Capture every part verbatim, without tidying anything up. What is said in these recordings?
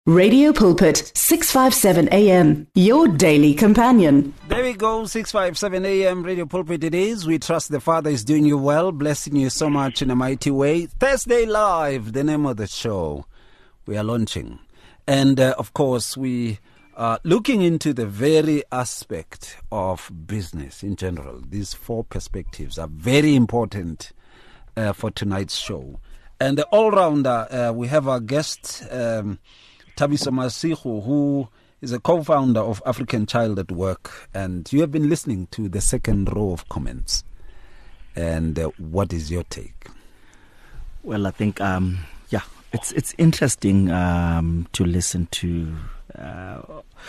Radio Pulpit, six fifty-seven A M, your daily companion. There we go, six fifty-seven A M, Radio Pulpit it is. We trust the Father is doing you well, blessing you so much in a mighty way. Thursday Live, the name of the show we are launching. And, uh, of course, we are looking into the very aspect of business in general. These four perspectives are very important uh, for tonight's show. And the all-rounder, uh, we have our guest, um, Thabiso Masigo, who is a co-founder of African Child at Work. And you have been listening to the second row of comments. And uh, what is your take? Well, I think, um, yeah, it's it's interesting um, to listen to uh,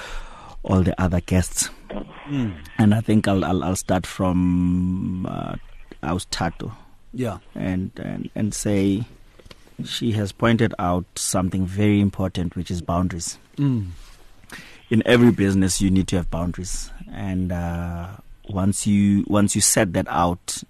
all the other guests. Mm. And I think I'll, I'll, I'll start from uh, Austato. Yeah. And, and, and say... She has pointed out something very important, which is boundaries. Mm. In every business, you need to have boundaries, and uh, once you once you set that out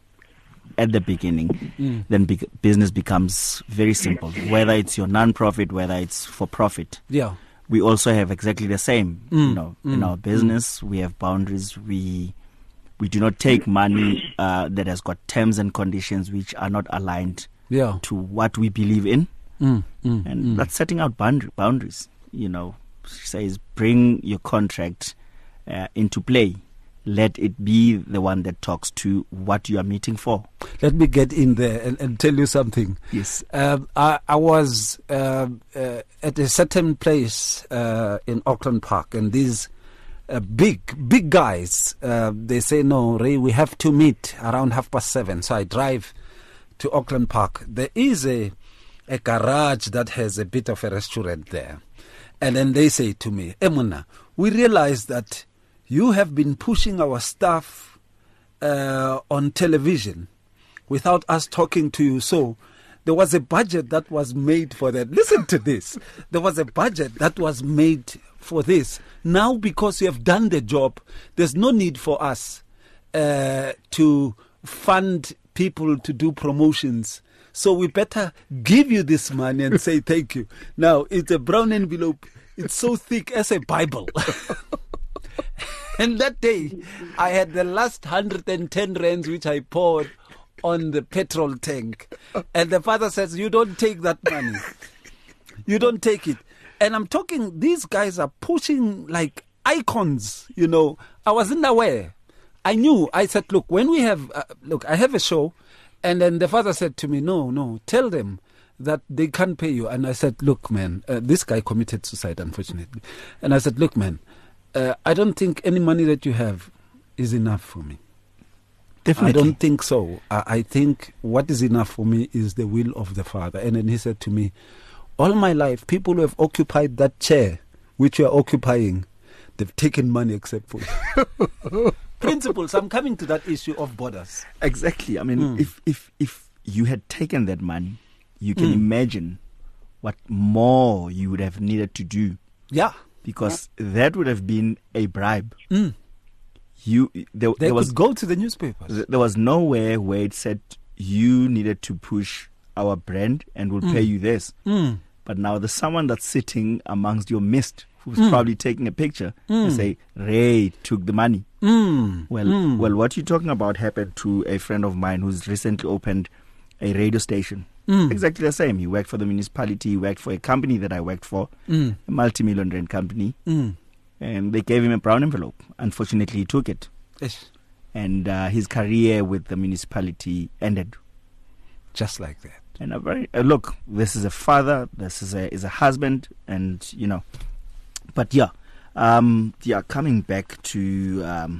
at the beginning, mm. then be- business becomes very simple. Whether it's your non-profit, whether it's for profit, yeah, we also have exactly the same. Mm. You know, mm. in our business, mm. we have boundaries. We we do not take money uh, that has got terms and conditions which are not aligned. Yeah. To what we believe in, mm, mm, and mm. that's setting out bound- boundaries. You know, she says bring your contract uh, into play. Let it be the one that talks to what you are meeting for. Let me get in there and, and tell you something. Yes, um, I, I was uh, uh, at a certain place uh, in Auckland Park, and these uh, big, big guys, uh, they say, "No, Ray, we have to meet around half past seven." So I drive to Auckland Park. There is a a garage that has a bit of a restaurant there. And then they say to me, "Emuna, we realize that you have been pushing our stuff uh, on television without us talking to you. So there was a budget that was made for that." Listen to this. There was a budget that was made for this. Now, because you have done the job, there's no need for us uh, to fund people to do promotions. So we better give you this money and say thank you. Now, it's a brown envelope. It's so thick as a Bible. And that day, I had the last one hundred ten rands which I poured on the petrol tank. And the father says, "You don't take that money. You don't take it." And I'm talking, these guys are pushing like icons, you know. I wasn't aware. I knew. I said, look, when we have, uh, look, I have a show. And then the father said to me, no, no, tell them that they can't pay you. And I said, look, man, uh, this guy committed suicide, unfortunately. And I said, look, man, uh, I don't think any money that you have is enough for me. Definitely. I don't think so. I, I think what is enough for me is the will of the Father. And then he said to me, all my life, people who have occupied that chair which you are occupying, they've taken money except for you. Principles. I'm coming to that issue of borders. Exactly. I mean, mm. if, if if you had taken that money, you can mm. imagine what more you would have needed to do. Yeah. Because yeah. that would have been a bribe. Mm. You there, They there could was go to the newspapers. There was nowhere where it said you needed to push our brand and we'll mm. pay you this. Mm. But now there's someone that's sitting amongst your midst who's mm. probably taking a picture mm. and say, Ray took the money. Mm. Well, mm. well, what you're talking about happened to a friend of mine who's recently opened a radio station. Mm. Exactly the same. He worked for the municipality. He worked for a company that I worked for, mm. a multi-million rand company. Mm. And they gave him a brown envelope. Unfortunately, he took it. Yes. And uh, his career with the municipality ended. Just like that. And a very uh, look, this is a father, this is a is a husband, and you know, but yeah, um, yeah. Coming back to um,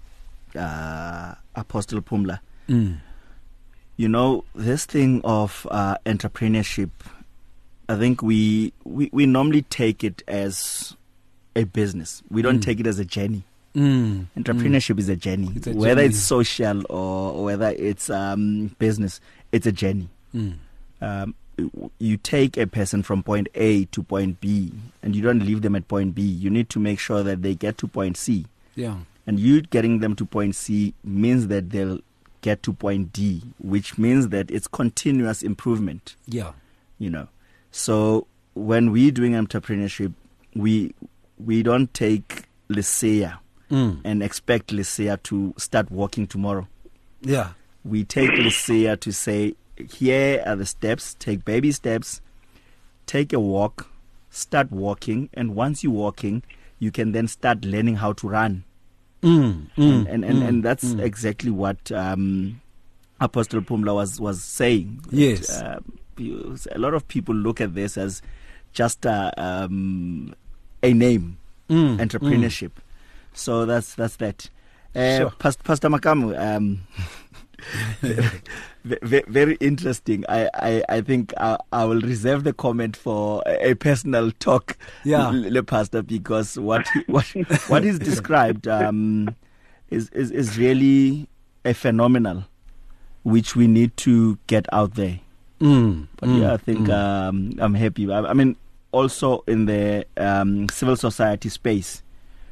uh, Apostle Pumla, mm. you know, this thing of uh, entrepreneurship, I think we, we we normally take it as a business. We don't mm. take it as a journey. Mm. Entrepreneurship mm. is a journey, it's a whether journey. it's social or whether it's um, business. It's a journey. Mm. Um, you take a person from point A to point B, and you don't leave them at point B. You need to make sure that they get to point C. Yeah. And you getting them to point C means that they'll get to point D, which means that it's continuous improvement. Yeah. You know. So when we're doing entrepreneurship, we we don't take Lycia mm. and expect Lycia to start walking tomorrow. Yeah. We take Lycia to say, here are the steps, take baby steps, take a walk, start walking, and once you're walking, you can then start learning how to run. Mm, mm, and, and, and, mm, and that's mm. exactly what um, Apostle Phumla was, was saying. Yes. That, uh, a lot of people look at this as just a, um, a name, mm, entrepreneurship. Mm. So that's that's that. Uh, sure. Pastor, Pastor Makamu, um, very, very interesting. I, I, I think I, I will reserve the comment for a, a personal talk, yeah, Le Pastor, because what he, what what is described um, is, is is really a phenomenal, which we need to get out there. Mm, but mm, yeah, I think mm. um, I'm happy. I, I mean, also in the um, civil society space,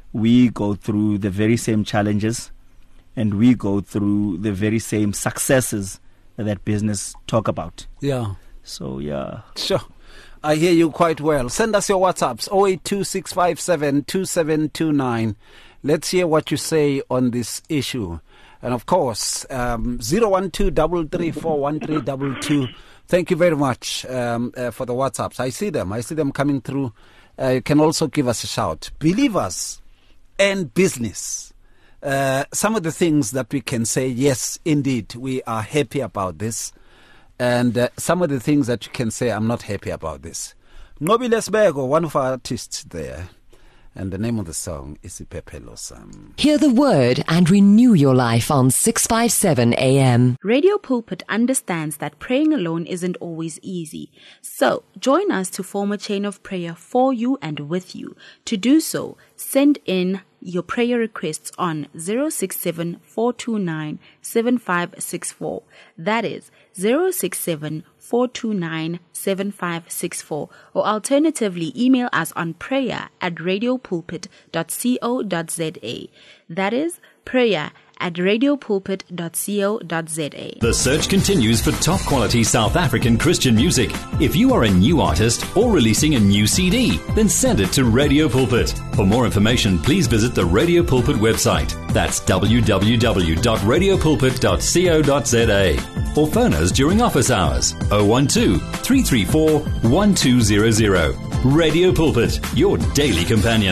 we go through the very same challenges. And we go through the very same successes that business talk about. Yeah. So, yeah. Sure. I hear you quite well. Send us your WhatsApps, oh eight two six five seven two seven two nine. Let's hear what you say on this issue. And, of course, um, zero one two three three four one three two two. Thank you very much um, uh, for the WhatsApps. I see them. I see them coming through. Uh, you can also give us a shout. Believers and business. Uh, some of the things that we can say, yes, indeed, we are happy about this. And uh, some of the things that you can say, I'm not happy about this. Nqobile Sibeko, one of our artists there. And the name of the song is Iphephelo Sam. Hear the word and renew your life on six fifty-seven A M. Radio Pulpit understands that praying alone isn't always easy. So, join us to form a chain of prayer for you and with you. To do so, send in your prayer requests on zero six seven four two nine seven five six four. That is zero six seven four two nine seven five six four, or alternatively email us on prayer at radiopulpit dot co dot za. That is prayer at radiopulpit dot co dot za. The search continues for top quality South African Christian music. If you are a new artist or releasing a new C D, then send it to Radio Pulpit. For more information, please visit the Radio Pulpit website. That's w w w dot radio pulpit dot co dot za. Or phone us during office hours oh one two three three four one two zero zero. Radio Pulpit, your daily companion.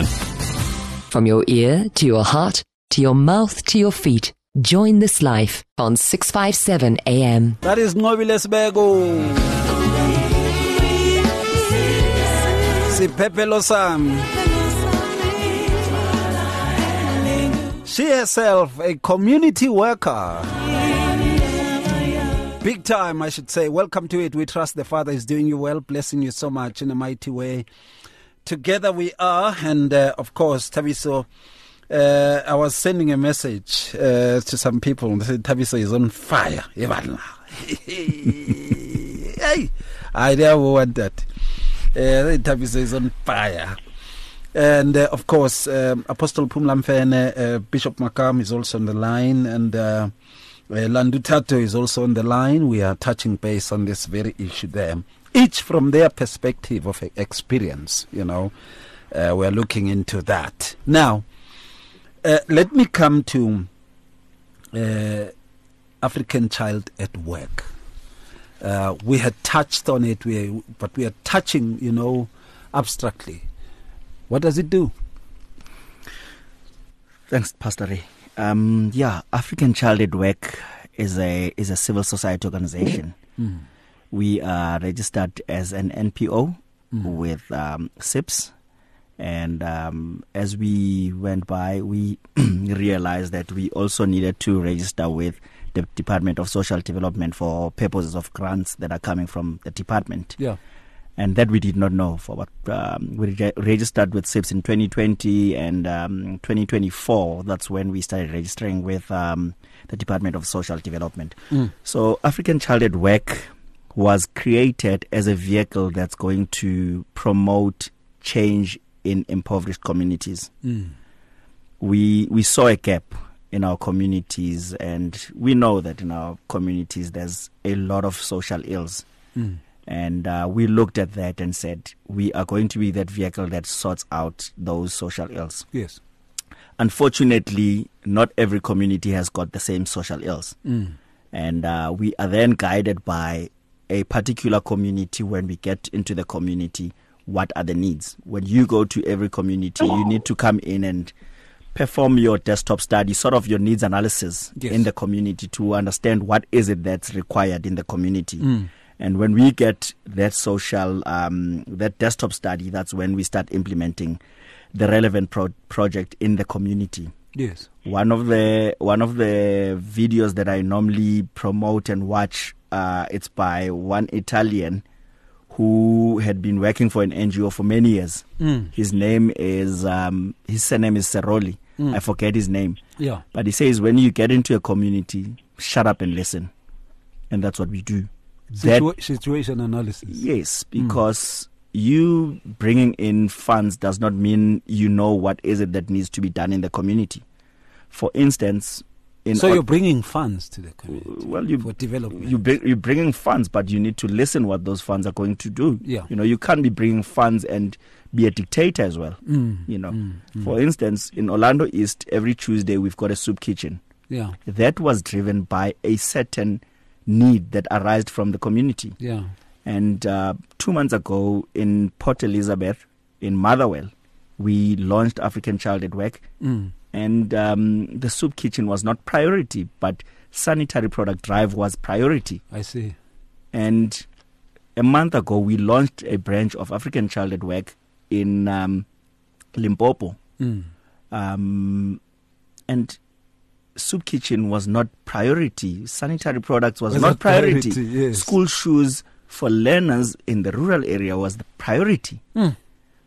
From your ear to your heart, to your mouth, to your feet. Join this life on six fifty-seven A M. That is Nqobile Sibeko. Iphephelo Sam. She herself, a community worker. Big time, I should say. Welcome to it. We trust the Father is doing you well, blessing you so much in a mighty way. Together we are, and uh, of course, Thabiso. Uh, I was sending a message uh, to some people and they said Thabiso is on fire. Hey, I never want that. Uh, Thabiso is on fire. And uh, of course, um, Apostle Phumla Mfene, uh, Bishop Makam is also on the line, and uh, uh, Landu Tato is also on the line. We are touching base on this very issue there, each from their perspective of experience. You know, uh, we are looking into that now. Uh, let me come to uh, African Child at Work. Uh, we had touched on it, we, but we are touching, you know, abstractly. What does it do? Thanks, Pastor Ray. Um, yeah, African Child at Work is a is a civil society organization. Mm. We are registered as an N P O mm. with um, S I P S. And um, as we went by, we realized that we also needed to register with the Department of Social Development for purposes of grants that are coming from the department. Yeah. And that we did not know for what um, we re- registered with S I P S in twenty twenty and um, twenty twenty-four. That's when we started registering with um, the Department of Social Development. Mm. So African Child at Work was created as a vehicle that's going to promote change in impoverished communities. Mm. We we saw a gap in our communities, and we know that in our communities there's a lot of social ills. Mm. And uh, we looked at that and said, we are going to be that vehicle that sorts out those social ills. Yes. Unfortunately, not every community has got the same social ills. Mm. And uh, we are then guided by a particular community. When we get into the community, what are the needs? When you go to every community, you need to come in and perform your desktop study, sort of your needs analysis yes. in the community to understand what is it that's required in the community. Mm. And when we get that social, um, that desktop study, that's when we start implementing the relevant pro- project in the community. Yes. One of the one of the videos that I normally promote and watch, uh, it's by one Italian who had been working for an N G O for many years. Mm. His name is um, his surname is Ceroli. Mm. I forget his name. Yeah. But he says when you get into a community, shut up and listen, and that's what we do. Situa- that, situation analysis. Yes, because mm. you bringing in funds does not mean you know what is it that needs to be done in the community. For instance, in so you're bringing funds to the community. Well, you for development. You bring, you're bringing funds, but you need to listen what those funds are going to do. Yeah. You know, you can't be bringing funds and be a dictator as well. Mm. You know, mm. Mm. for instance, in Orlando East, every Tuesday we've got a soup kitchen. Yeah. That was driven by a certain need that arose from the community. Yeah. And uh, two months ago in Port Elizabeth, in Motherwell, we launched African Child at Work. Mm. And um, the soup kitchen was not priority, but sanitary product drive was priority. I see. And a month ago, we launched a branch of African Child at Work in um, Limpopo. Mm. Um, and soup kitchen was not priority. Sanitary products was, was not priority. priority yes. School shoes for learners in the rural area was the priority. Mm.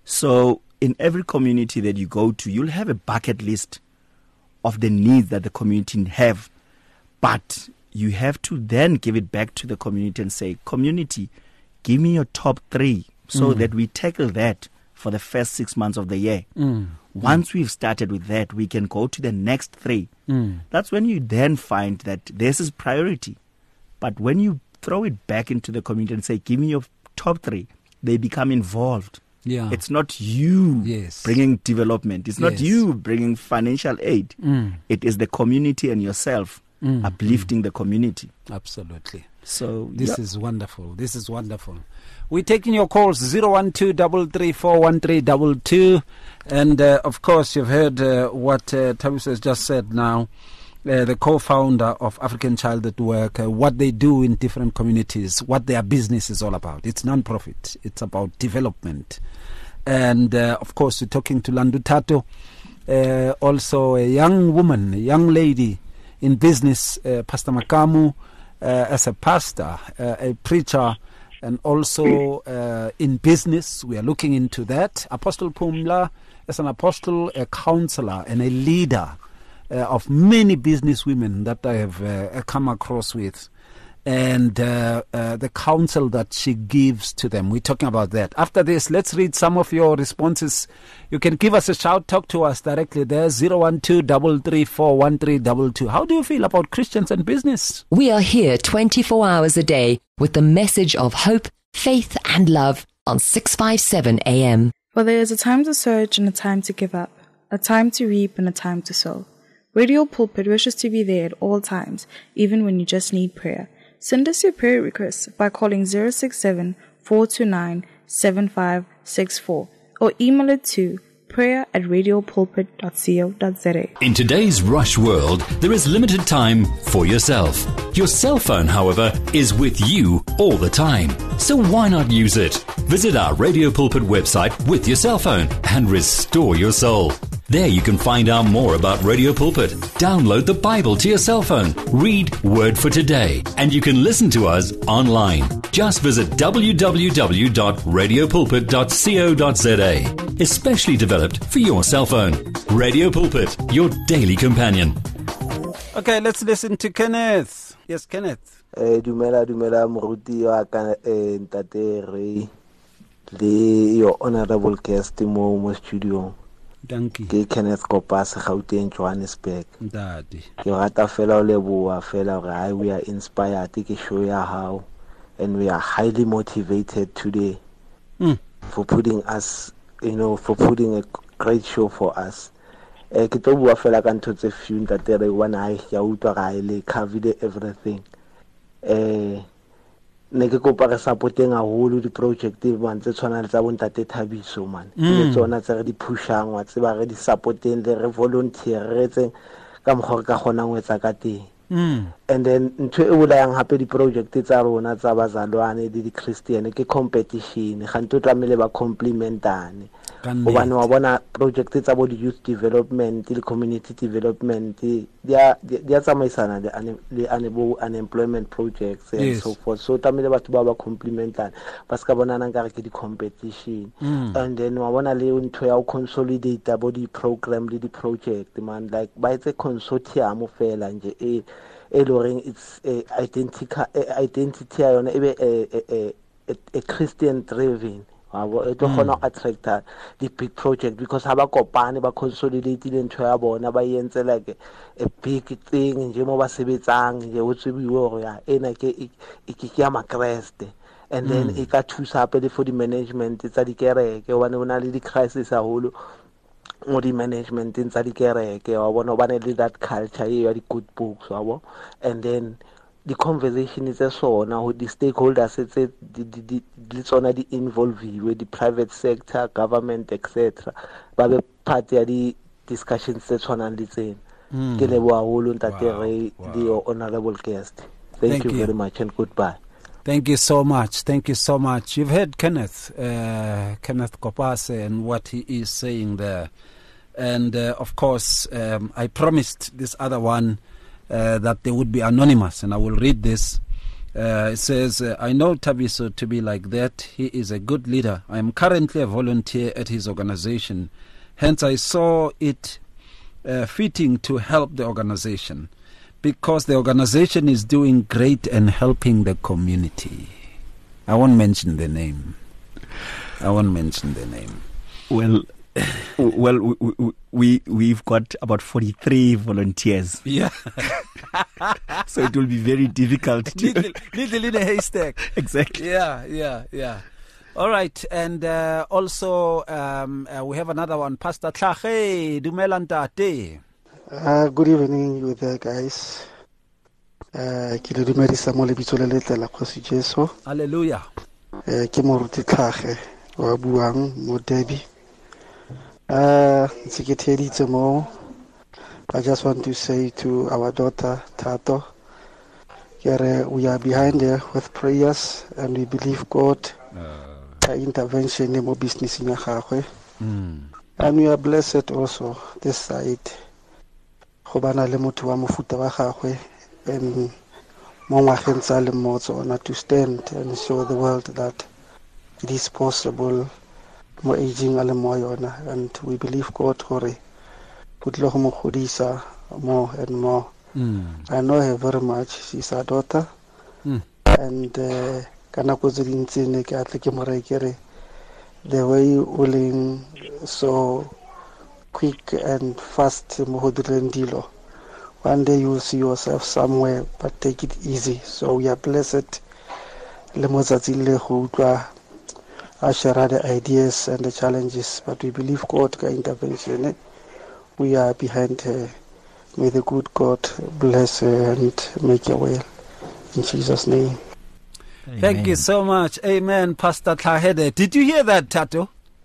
So in every community that you go to, you'll have a bucket list of the needs that the community have. But you have to then give it back to the community and say, community, give me your top three so mm. that we tackle that for the first six months of the year. Mm. Once mm. we've started with that, we can go to the next three. Mm. That's when you then find that this is priority. But when you throw it back into the community and say, give me your top three, they become involved. Yeah. It's not you yes. bringing development. It's not yes. you bringing financial aid. Mm. It is the community and yourself mm. uplifting mm. the community. Absolutely. So this yeah. is wonderful. This is wonderful. We're taking your calls zero one two three three four one three two two, and uh, of course you've heard uh, what uh, Thabiso has just said now. Uh, the co-founder of African Child at Work, uh, what they do in different communities, what their business is all about. It's non-profit. It's about development. And, uh, of course, we're talking to Landu Tato, uh, also a young woman, a young lady in business, uh, Pastor Makamu, uh, as a pastor, uh, a preacher, and also uh, in business. We are looking into that. Apostle Pumla as an apostle, a counselor, and a leader Uh, of many business women that I have uh, come across with, and uh, uh, the counsel that she gives to them. We're talking about that. After this, let's read some of your responses. You can give us a shout, talk to us directly there, zero one two three three four one three two two. How do you feel about Christians and business? We are here twenty-four hours a day with the message of hope, faith and love on six fifty-seven A M. For there is a time to search and a time to give up, a time to reap and a time to sow. Radio Pulpit wishes to be there at all times, even when you just need prayer. Send us your prayer requests by calling zero six seven, four two nine, seven five six four or email it to prayer at radiopulpit dot co dot za. In today's rush world, there is limited time for yourself. Your cell phone, however, is with you all the time. So why not use it? Visit our Radio Pulpit website with your cell phone and restore your soul. There you can find out more about Radio Pulpit. Download the Bible to your cell phone. Read Word for Today. And you can listen to us online. Just visit w w w dot radio pulpit dot co dot za. Especially developed for your cell phone. Radio Pulpit, your daily companion. Okay, let's listen to Kenneth. Yes, Kenneth. Eh, dumela, dumela, moruti wa ka ntate Ray le your honorable guest mo mo studio. Thank you. Ke Kenneth Kopas Gauteng Johannesburg. Daddy. Ke rata fela o leboa fela gore I we are inspired ke show ya hao and we are highly motivated today Mm. for putting us, you know, for putting a great show for us. Eh, ke tlo bua fela ka ntho tse few ntate re bona ai ya utlwa ga ile covered everything. Eh, ne ke kopa re supporteng haholo di project man tse tshwana le tsa bo ntate Thabiso man. Le tsona tse re di pushang wa tse ba re di supporteng le re volunteer re tseng ka mogore ka gona go etsa ka teng. Mm. And then ntho e bolayang hape di project tsa rona tsa bazalwane le di Christian ke competition ga nto tlamele ba complimentane gobane wa bona project tsa bo di youth development le community development dia dia tsamaisana le le unemployment projects and Yes. so forth, so tlamele batho ba ba complimentane ba ska bonana nkare ke di competition. Mm. And then wa bona le ntho ya go consolidate bo di program le di project man, like ba etse consortium fela nje e e it's a identical identity ya yona ebe a a a Christian driven wabo e tlo gona attract the big project because ha ba kopane ba consolidate le ntho ya bona ba yentse like a big thing nje mo ba sebetsang nje o tsebiwe gore ya ena ke ke ya makreste. And then e ka thusa hape for the management tsa di kereke one ona le di crisis haholo mo di management tsa di kereke wa bona ba ne le that culture ya di good books wa bo. And then the conversation is a sona with the stakeholders tse di di tsona di involve with the private sector, government, etc. ba be part ya di discussions tse tshwana le tsena. Ke leboha haholo ntate re the honorable guest. Thank, Thank you, you very much and goodbye. Thank you so much. Thank you so much. You've heard Kenneth, uh, Kenneth Kopase and what he is saying there. And, uh, of course, um, I promised this other one uh, that they would be anonymous, and I will read this. Uh, it says, uh, I know Thabiso to be like that. He is a good leader. I am currently a volunteer at his organization. Hence, I saw it uh, fitting to help the organization, because the organization is doing great and helping the community. I won't mention the name. I won't mention the name. Well, well, we, we we've got about forty-three volunteers. Yeah. So it will be very difficult to needle, needle in a haystack. Exactly. Yeah, yeah, yeah. All right, and uh, also um, uh, we have another one, Pastor Tlhache Dumela Ntate. Uh, good evening, you there, guys. Uh, ke le dumedisa mo lebitso le letle la Kgosi Jesu. Hallelujah. Uh, ke moruti Tlhache wa buang mo Debi. Uh, ntse ke theeditse mo. I just want to say to our daughter Tato, kere, we are behind her with prayers and we believe God uh, intervention in mo business ya gagwe. Mm. And we are blessed also this side. Go bana le motho wa mofuta wa gagwe and mo ngwageng tsa le mo tsona to stand and show the world that it is possible mo aging a le mo yona, and we believe God gore go tlo go mo godisa more and more. Mm. I know her very much. She's our daughter. Mm. And ka nako tse dintsi ne ke atle ke mo reye kere the way o leng so quick and fast mo go direng dilo, one day you will see yourself somewhere, but take it easy. So we are blessed le mo tsatsing le go utlwa a share the ideas and the challenges, but we believe God ka intervention. We are behind her. May the good God bless her and make her well. In Jesus' name. Amen. Thank you so much. Amen, Pastor Tlhache. Did you hear that, Tato?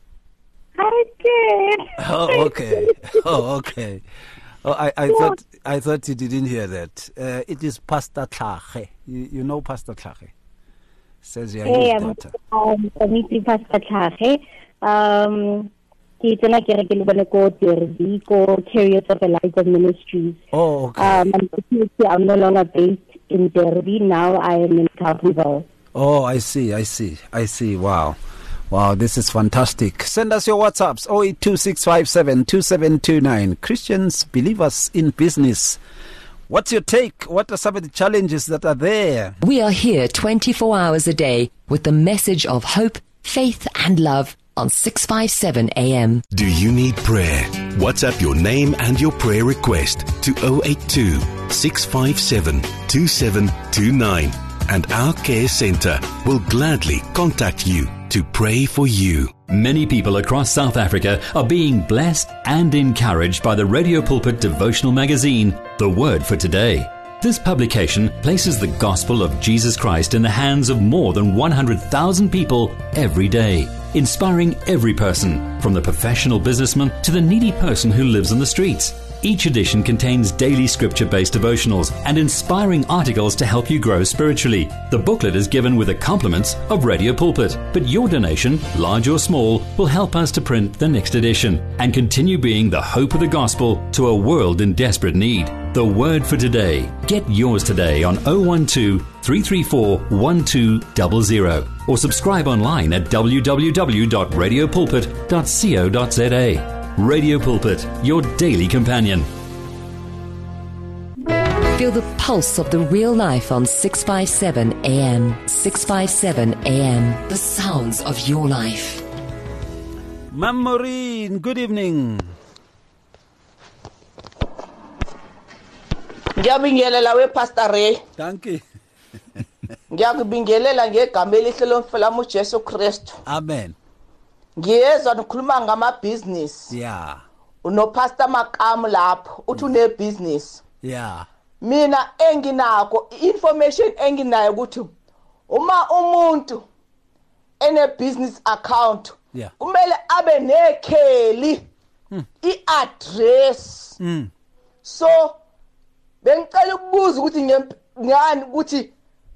I did. Oh, okay. Oh, okay. Oh, I, I yeah. thought I thought you didn't hear that. Uh, it is Pastor Tlhache. You, you know Pastor Tlhache? Says you're hey, his daughter. Um, I'm Pastor Tlhache. Um, Ke tsena ke re ke le bone ko Derby ko Chariots of Elijah Ministries. Oh, okay. Um, I'm no longer based in Derby. Now I am in Calvinville. Oh, I see, I see, I see. Wow. Wow, this is fantastic. Send us your WhatsApps, zero eight two six five seven two seven two nine. Christians, believers in business. What's your take? What are some of the challenges that are there? We are here twenty-four hours a day with the message of hope, faith and love on six fifty-seven A M. Do you need prayer? WhatsApp your name and your prayer request to zero eight two six five seven two seven two nine. and our care center will gladly contact you to pray for you. Many people across South Africa are being blessed and encouraged by the Radio Pulpit devotional magazine, The Word for Today. This publication places the gospel of Jesus Christ in the hands of more than one hundred thousand people every day, inspiring every person, from the professional businessman to the needy person who lives on the streets. Each edition contains daily scripture-based devotionals and inspiring articles to help you grow spiritually. The booklet is given with the compliments of Radio Pulpit, but your donation, large or small, will help us to print the next edition and continue being the hope of the gospel to a world in desperate need. The Word for Today. Get yours today on oh one two, three three four, one two zero zero or subscribe online at w w w dot radio pulpit dot co dot z a. Radio Pulpit, your daily companion. Feel the pulse of the real life on six fifty-seven A M. six fifty-seven A M. The sounds of your life. Ma'am Maureen, good evening. Ngiyabingelela we Pastor Ray. Thank you. Ngiyakubingelela ngegama elihle lomfana uJesu Kristu. Amen. Ngiyezwa nikhuluma ngama business. Yeah. Uno Pastor Makamu lapho uthi une business. Yeah. Mina enginako information enginayo ukuthi uma umuntu ene business account yeah. kumele abe nekheli mm. i-address. Mm. So bengicela ukubuza ukuthi ngani ukuthi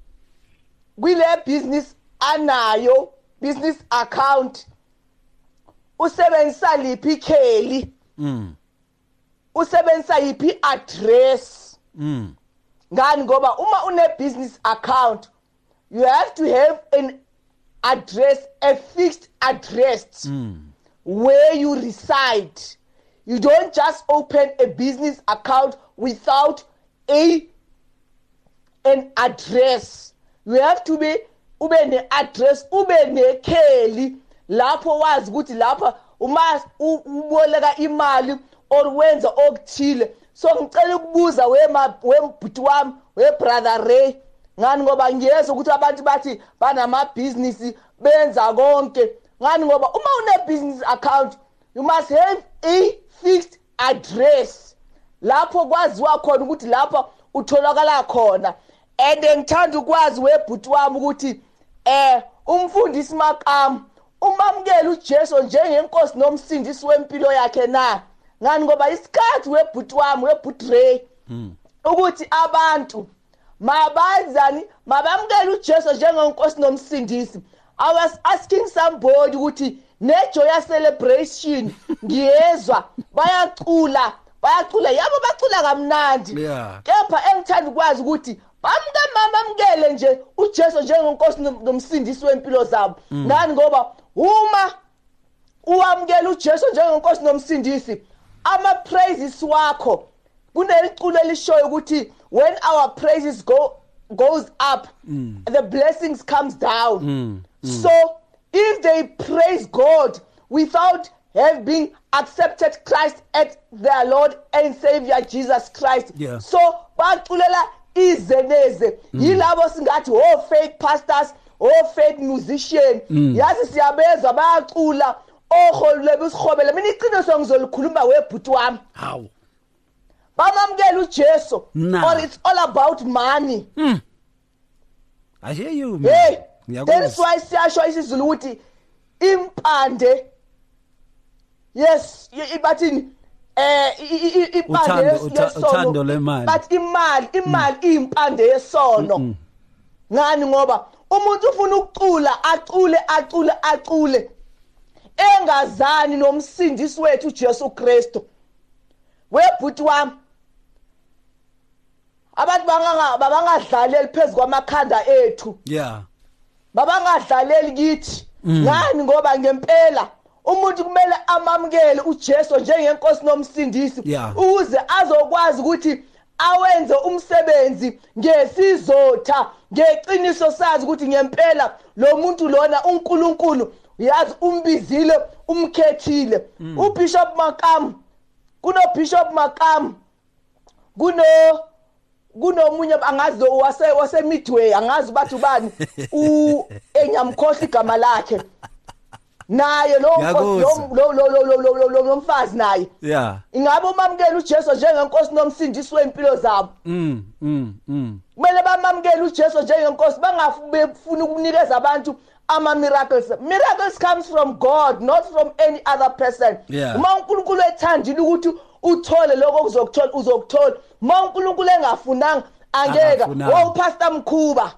kwile business anayo business account usebenzisa liphi ikheli mm usebenzisa yiphi address mm ngani ngoba uma une business account you have to have an address, a fixed address mm. where you reside. You don't just open a business account without a an address. You have to be ube ne address, ube ne kheli lapho wazi ukuthi lapha uma uboleka imali or wenza okuthile. So ngicela ukubuza wema wembhuti wami we brother Ray ngani ngoba ngiyezwa ukuthi abantu bathi banama business benza konke ngani ngoba uma une business account you must have a fixed address lapho kwaziwa khona ukuthi lapha utholakala khona. And ngithanda ukwazi webhuti wami ukuthi eh umfundisi Makamu umamukela uJesu njengenkosi nomsindisi wempilo yakhe na ngani ngoba isikhathi webhuti wami webhuti Ray ukuthi abantu mabazani mabamukela uJesu njengenkosi nomsindisi. I was asking somebody ukuthi nejoya celebration ngiyezwa bayacula bayacula yabo bacula kamnandi kepha engithanda ukwazi ukuthi bamke mamamukele nje uJesu njengenkosi nomsindisi wempilo zabo ngani ngoba uma uwamukela uJesu njengenkosi nomsindisi ama praises wakho kuneliculo elishoyo ukuthi when our praises go goes up mm. the blessings comes down. mm. Mm. So if they praise God without have been accepted Christ as their Lord and Savior Jesus Christ, yeah. so baculela izeneze mm. yilabo singathi oh fake pastors oh fake musician mm. yazi siyabezwa bayacula oholule bisikhobele mina iqiniso ngizolikhuluma webhuti wami hawu bamamukela uJesu nah. or it's all about money. mm. I hear you man. Hey, that's why siyasho isizulu ukuthi impande yes ibathini eh impande uthando lemali but imali imali impande yesono ngani ngoba umuntu ufuna ukucula acule acule acule engazani nomsindisi wethu uJesu Kristu webhuti wami abantu banganga babangadlaleli phezulu kwamakhanda ethu yeah babangadlaleli kithi ngani ngoba ngempela umuntu kumele amamukele uJesu njengenkosi nomsindisi ukuze azokwazi ukuthi awenze umsebenzi ngesizotha ngeqiniso sazi ukuthi ngempela lo muntu lona uNkulunkulu uyazi umbizile umkhethile. uBishop Makamu kuno Bishop Makamu kuno kunomunye angazi lo wase wase Midway angazi bathi ubani u enyamkhohle igama lakhe naye lo lo lo lo lo mfazi naye yeah ingabe umamukela uJesu njengenkosi nomsindisi wempilo zabo mm mm mm kumele bamamukela uJesu njengenkosi bangafuna ukunikeza abantu ama miracles miracles comes from God not from any other person uma uNkulunkulu ethandile ukuthi uthole lokho okuzokuthola uzokuthola uma uNkulunkulu engafunanga angeka wo pastor Mkhuba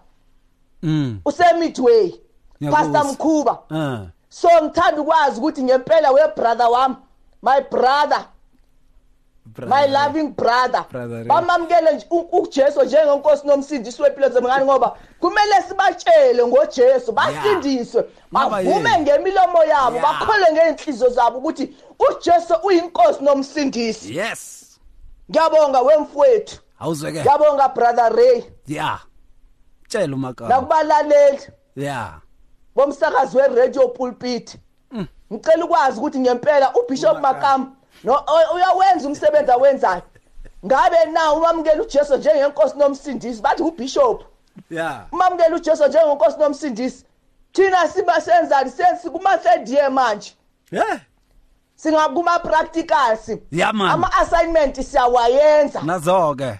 mm use Midway pastor Mkhuba uh so ngithanda ukwazi ukuthi ngempela we brother wami my brother, brother my loving brother bamamukele nje uJesu njengenkosi nomsindisi wempilo zomngane ngoba kumele sibatshele ngoJesu basindiswe bavume ngemilomo yabo bakhole ngeenhliziyo zabo ukuthi uJesu uyinkosi nomsindisi yes ngiyabonga wemfowethu awuzweke ngiyabonga brother Ray yeah tshela umakama nakubalaleli yeah bomsakazi we radio pulpit ngicela ukwazi ukuthi ngempela uBishop Makam no uyawenza umsebenzi awenzayo ngabe na umamukela uJesu njengenkosi nomsindisi bathi uBishop yeah umamukela uJesu njengenkosi nomsindisi thina siba senzani sensi kuma third year manje yeah singakuma practicals yeah man ama assignment siyawayenza nazo-ke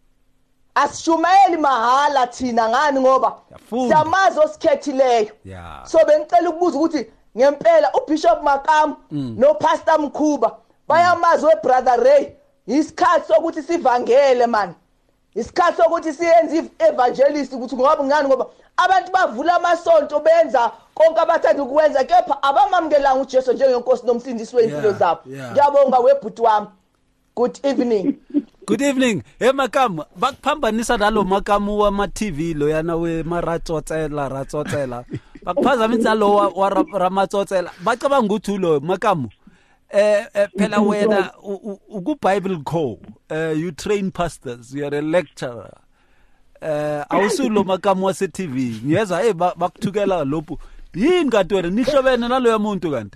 asishumayeli mahala thina ngani ngoba siyamazi osikhethileyo yeah so bengicela ukubuza ukuthi ngempela uBishop Makam mm. no Pastor Mkhuba bayamazi we brother Ray isikhathi sokuthi sivangele man isikhathi sokuthi siyenze evangelist ukuthi ngoba ngani ngoba abantu bavula amasonto benza konke abathanda ukwenza kepha abamamukelanga uJesu njengenkosi nomsindisi wempilo zabo ngiyabonga webhuti wami good evening good evening hey Makam bakuphambanisa nalo Makam wama T V lo yana we maratsotsela ratsotsela bakuphazamisa lo wa ramatsotsela bacabanga ukuthi lo Makam eh phela wena uku Bible co you train pastors you are a lecturer eh awusulo Makam wase T V ngiyeza hey bakuthukela lophu yini kanti wena nihlobene naloya muntu kanti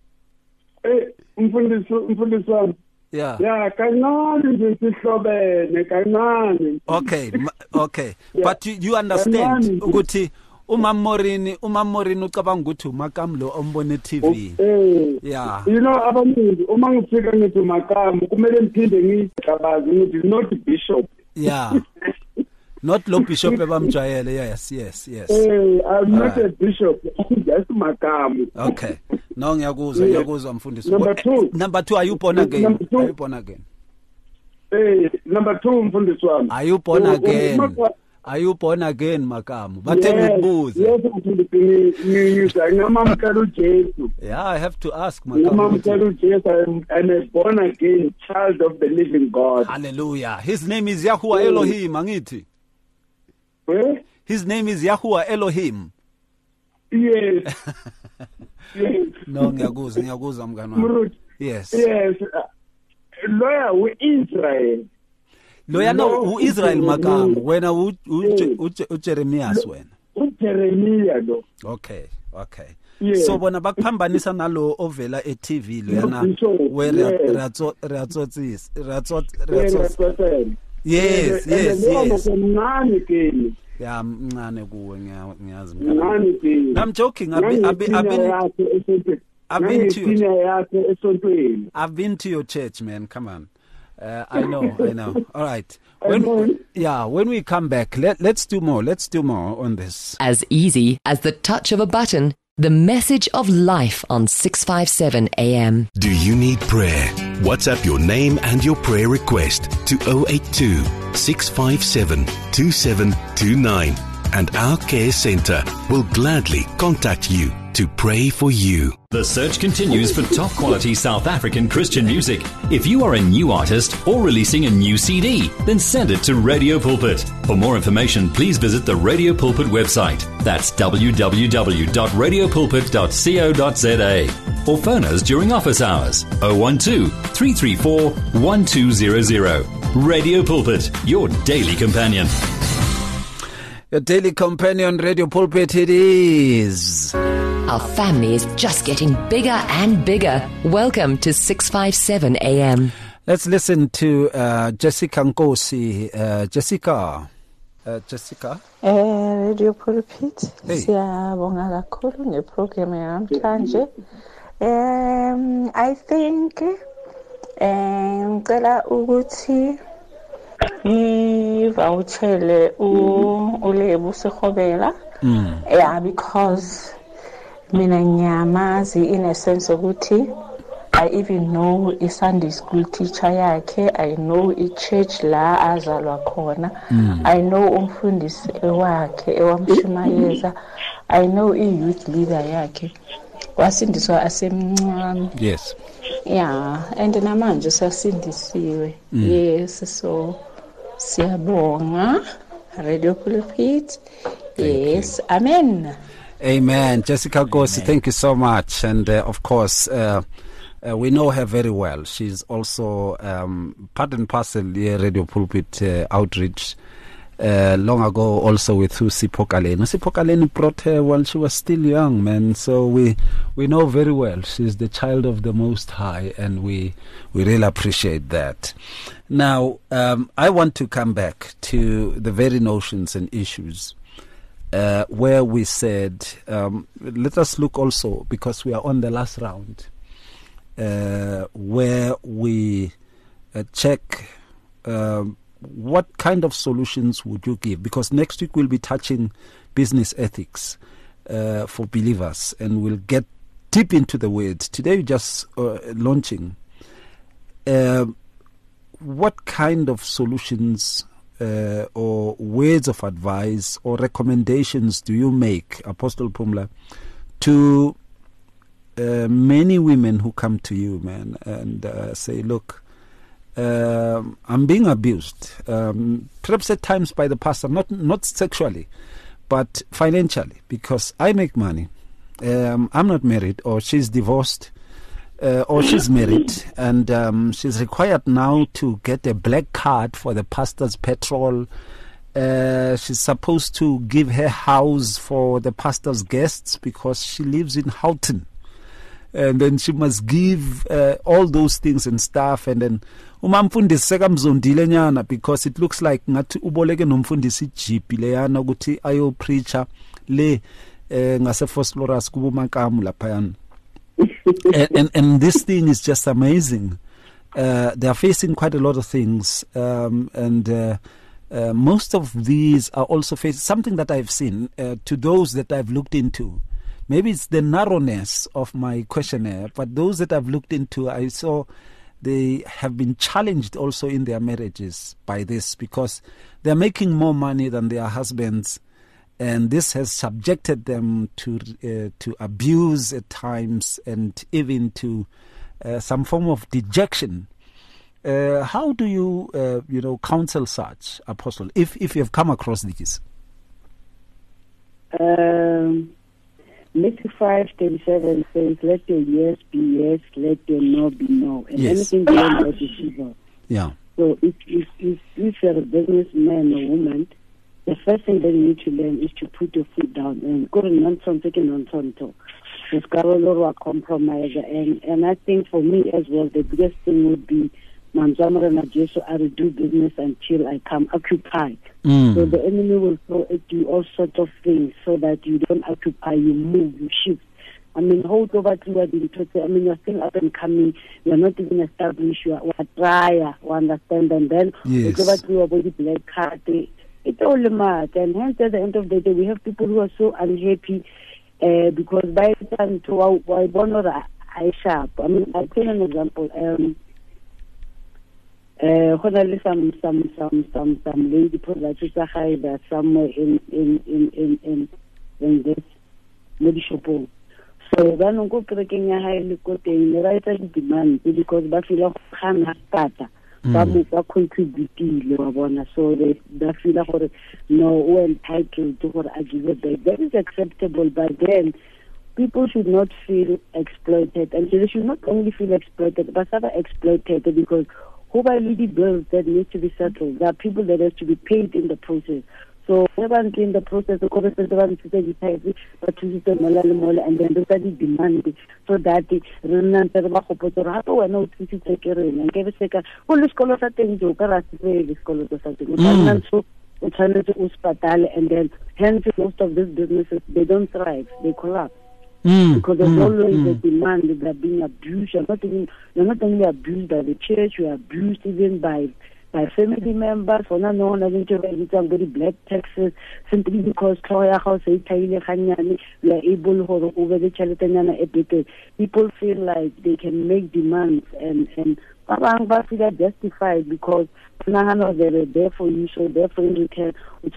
eh umfundisi umfundisi wami yeah yeah kancane nje sihlobene kancane okay okay yeah. But you, you understand ukuthi uMamorini uMamorini ucabanga ukuthi uMakam lo ombone T V okay. yeah you know abaningi uma ngifika ngithi uMakam kumele ngiphinde ngicabaze ukuthi not bishop yeah not lo bishop ebamjayele yes yes yes hey I'm not right. A bishop just Makam okay no ngiyakuzwa ngiyakuzwa mfundisi number two number two are you born again are you born again hey number two mfundisi wami are you born again are you born again Makam bathe ngikubuze yes mfundisi ngiyisa ngamamkela uJesu yeah I have to ask Makam ngamamkela uJesu I'm a born again child of the living God hallelujah his name is Yahuwah Elohim angithi eh his name is Yahuwah Elohim yes yes no ngiyakuzwa ngiyakuzwa mngani wami yes yes loya uIsrael loya no uIsrael Makam wena u uJeremias wena uJeremiah lo okay okay so bona bakuphambanisa nalo ovela e-T V lo yana where ratso ratsotsis ratsot ratsot yes yes yes mncane kini yeah mncane kuwe ngiyazi mncane kini I'm joking I've been I've been I've been to your, I've been to your church man come on uh, I know I know all right when yeah when we come back let, let's do more let's do more on this as easy as the touch of a button. The message of life on six fifty-seven A M. Do you need prayer? WhatsApp your name and your prayer request to zero eight two, six five seven, two seven two nine and our care centre will gladly contact you to pray for you. The search continues for top quality South African Christian music. If you are a new artist or releasing a new C D, then send it to Radio Pulpit. For more information, please visit the Radio Pulpit website. That's w w w dot radio pulpit dot co dot z a or phone us during office hours zero one two, three three four, one two zero zero. Radio Pulpit, your daily companion. Your daily companion, Radio Pulpit it is. Our family is just getting bigger and bigger. Welcome to six fifty-seven A M. Let's listen to uh, Jessica Nkosi. Uh, Jessica. Uh, Jessica. Eh, Radio Pulpit. Hey. Siyabonga kakhulu ngeprogram yanamhlanje. Um, I think eh ngicela ukuthi ngivawutshele u uLebo Sehobela. Mm. Yeah, because mina ngiyamazi in a sense ukuthi I even know a Sunday school teacher yakhe, I know a church la azalwa khona, Mm. I know umfundisi wakhe ewamshumayeza, I know a youth leader yakhe wasindiswa asemncane. Yes. Yeah, and namanje sasindisiwe. Mm. Yes, so siyabonga Radio Pulpit. Yes, amen. Amen. Jessica Nkosi, thank you so much. And uh, of course, uh, uh, we know her very well. She's also um, part and parcel here, Radio Pulpit uh, outreach. Uh, long ago, also with Sipho Kaleni. Sipho Kaleni brought her while she was still young, man. So we we know very well. She's the child of the Most High, and we we really appreciate that. Now, um, I want to come back to the very notions and issues uh, where we said, um, let us look also, because we are on the last round, uh, where we uh, check. Um, What kind of solutions would you give? Because next week we'll be touching business ethics uh, for believers, and we'll get deep into the word. Today we're just uh, launching. Uh, what kind of solutions uh, or words of advice or recommendations do you make, Apostle Phumla, to uh, many women who come to you, man, and uh, say, look, Uh, I'm being abused, um, perhaps at times by the pastor, not not sexually, but financially, because I make money. Um, I'm not married, or she's divorced, uh, or she's married, and um, she's required now to get a black card for the pastor's petrol. Uh, she's supposed to give her house for the pastor's guests because she lives in Houghton. And then she must give uh, all those things and stuff, and then umamfundisi sekamzondile nyana, because it looks like ngathi uboleke nomfundisi ijipi leyana ukuthi ayo preacher le eh, ngase Phosphorus kubo Makamu laphayana. and, and and this thing is just amazing. Uh, they are facing quite a lot of things, um, and uh, uh, most of these are also facing something that I've seen uh, to those that I've looked into. Maybe it's the narrowness of my questionnaire, but those that I've looked into, I saw they have been challenged also in their marriages by this, because they're making more money than their husbands, and this has subjected them to uh, to abuse at times, and even to uh, some form of dejection. Uh, how do you, uh, you know, counsel such, Apostle, if if you have come across these? Um. Matthew five thirty-seven says, "Let your yes be yes, let your no be no, and yes. anything beyond that is evil." Yeah. So if if if, if you're a businessman or woman, the first thing that you need to learn is to put your foot down and go to nonsense, take nonsense. Just a compromise, and and I think for me as well, the biggest thing would be, Manzamara Najeso, I will do business until I come occupied. Mm. So the enemy will throw at you all sorts of things so that you don't occupy, you move, you shift. I mean, hold over to what you I mean, you're still up and coming, you're not even established, you are, you are try, you understand, and then yes. hold over to your body black card. It's all mad, and hence at the end of the day, we have people who are so unhappy uh, because by the time to I born or I sharp. I mean, I'll tell you an example. Um, Uh, some some some some some lady products are somewhere in in in in in, in this medishop. So then go breaking a high liquid in the right demand because Bafila can have starter. Some are contributing, so they they feel like no one entitled to what I give it back. That is acceptable, but then people should not feel exploited, and they should not only feel exploited, but rather exploited because who are leading bills that need to be settled. There are people that have to be paid in the process. So So everyone's in the process of course everyone's digitizing, but to the mola mola and then the demand so that the remnant of the Hopoto when no to take and gave a second. Well, school of things to Karate, school of something. So it's hospital and then hence most of these businesses they don't thrive, they collapse. Mm, because there's mm, always mm. a demand that they're being abused. You're not, even, you're not only abused by the church, you're abused even by by family members. For now, no one having to pay very black taxes simply because we are able to over the child. People feel like they can make demands and and feel justified because they're there for you, so therefore you can.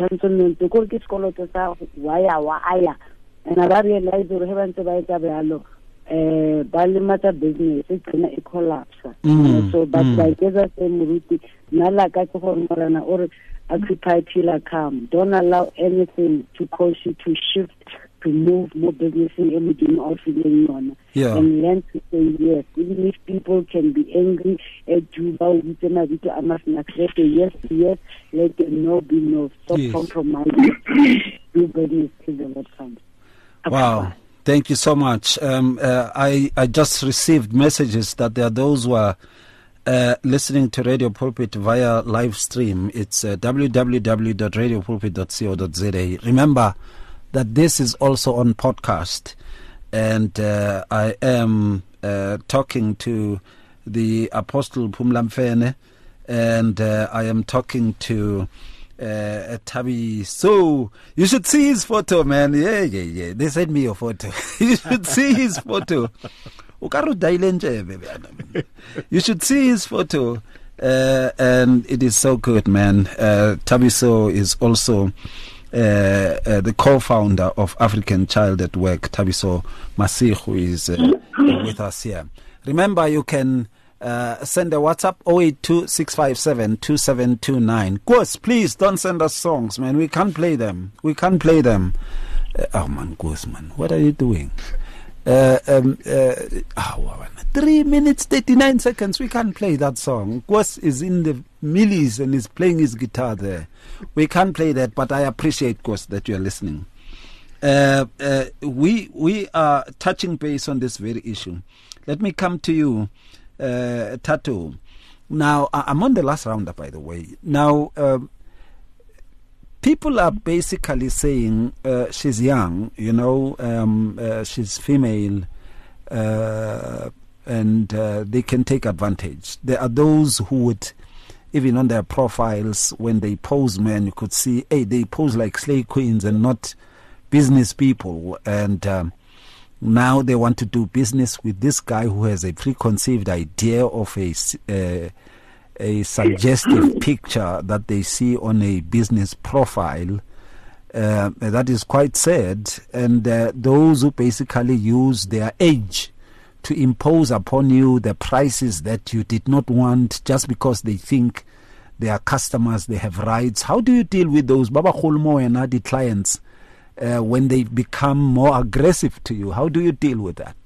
Why and I realized we haven't survived a uh, Balimata business, it's going to collapse. Mm, so, but mm. like as I say, Muruti, Nala Kakaforana or occupy till I come. Don't allow anything to cause you to shift, to move more business in everything or feeling on. Yeah. And learn to say yes. Even if people can be angry at you, I must not let the yes be yes, let the no be no. Stop yes. compromising. Do business till the Lord comes. Wow. Thank you so much. Um, uh, I, I just received messages that there are those who are uh, listening to Radio Pulpit via live stream. It's uh, w w w dot radio pulpit dot co dot z a. Remember that this is also on podcast. And uh, I am uh, talking to the Apostle Phumla Mfene, and uh, I am talking to Uh, Tabi. So you should see his photo, man. Yeah, yeah, yeah. They sent me your photo. You should see his photo. You should see his photo, uh, and it is so good, man. Uh, Tabiso is also uh, uh, the co-founder of African Child at Work. Tabiso Masih, who is uh, with us here. Remember, you can. Uh, send a WhatsApp oh eight two, six five seven, two seven two nine. Gus, please don't send us songs, man. We can't play them. We can't play them. Uh, oh man, Gus, man, what are you doing? Uh, um, uh, oh, three minutes thirty-nine seconds. We can't play that song. Gus is in the millies and is playing his guitar there. We can't play that, but I appreciate, Gus, that you are listening. Uh, uh, we we are touching base on this very issue. Let me come to you. Uh, Tattoo. Now, I'm on the last roundup, by the way. Now, um, people are basically saying uh, she's young, you know, um, uh, she's female, uh, and uh, they can take advantage. There are those who would, even on their profiles, when they pose, man, you could see, hey, they pose like slave queens and not business people. And um, now they want to do business with this guy who has a preconceived idea of a, uh, a suggestive picture that they see on a business profile. Uh, that is quite sad. And uh, those who basically use their age to impose upon you the prices that you did not want just because they think they are customers, they have rights. How do you deal with those Baba Khulmo and Adi clients uh, when they become more aggressive to you? How do you deal with that?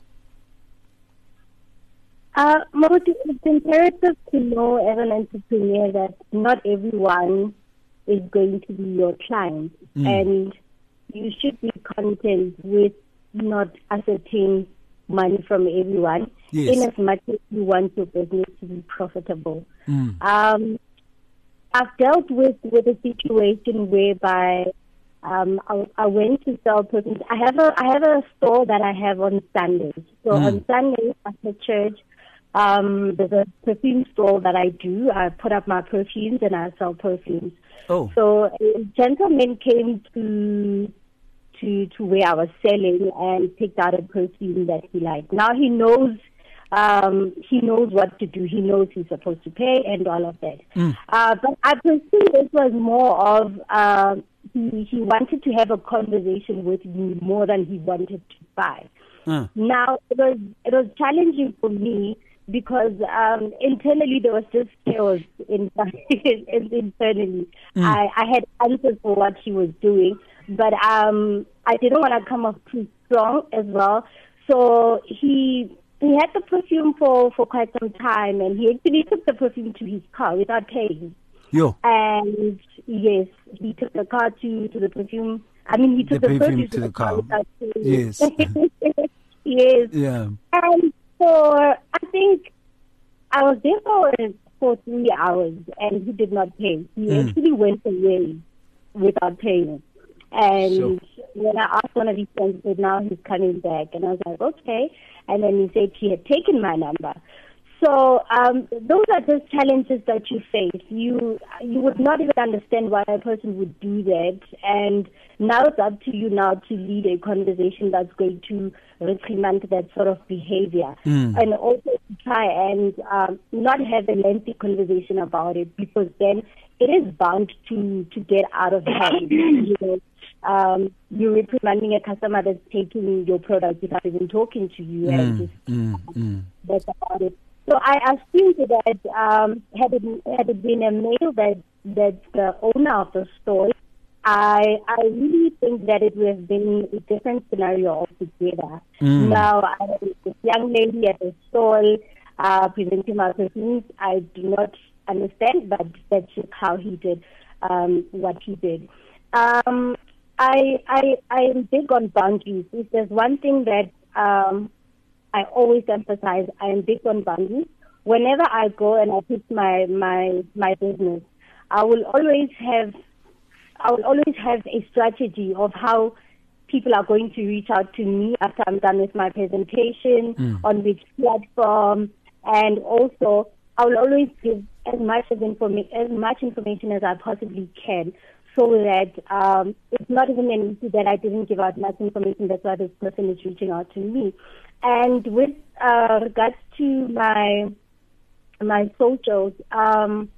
Uh, Maruti, it's imperative to know as an entrepreneur that not everyone is going to be your client, mm. and you should be content with not ascertaining money from everyone, yes. in as much as you want your business to be profitable. Mm. Um, I've dealt with, with a situation whereby um, I, I went to sell perfumes. I have a I have a store that I have on Sundays. So mm. on Sundays after church, um, there's a perfume store that I do. I put up my perfumes and I sell perfumes. Oh. So a gentleman came to to to where I was selling and picked out a perfume that he liked. Now he knows um, he knows what to do. He knows he's supposed to pay and all of that. Mm. Uh, but I perceive this was more of uh, he he wanted to have a conversation with me more than he wanted to buy. Mm. Now it was it was challenging for me, because um, internally there was just chaos in, internally. Mm. I, I had answers for what he was doing, but um, I didn't want to come off too strong as well. So he he had the perfume for, for quite some time, and he actually took the perfume to his car without paying. Yo. And yes, he took the car to, to the perfume. I mean, he took The the, perfume perfume to the car. To, Yes. yes. Yeah. And for, I think, I was there for, for three hours and he did not pay. He Mm. actually went away without paying. And Sure. when I asked one of his friends, he said, now he's coming back. And I was like, okay. And then he said he had taken my number. So um, those are just challenges that you face. You you would not even understand why a person would do that. And now it's up to you now to lead a conversation that's going to reprimand that sort of behavior. Mm. And also to try and um, not have a lengthy conversation about it, because then it is bound to, to get out of hand. You know, um, you're reprimanding a customer that's taking your product without even talking to you. And Mm, just, mm, mm. that's about it. So I assumed that um, had it had it been a male that that's the owner of the store, I I really think that it would have been a different scenario altogether. Mm. Now, I, this young lady at the stall uh, presenting my perfumes, I do not understand, but that's just how he did um, what he did. Um, I I I am big on boundaries. If there's one thing that um, I always emphasize, I am big on boundaries. Whenever I go and I pitch my, my, my business, I will always have, I will always have a strategy of how people are going to reach out to me after I'm done with my presentation, Mm. on which platform, and also I will always give as much as informa- as much information as I possibly can, so that um, it's not even an issue that I didn't give out much information. That's why this person is reaching out to me. And with uh, regards to my my socials, um,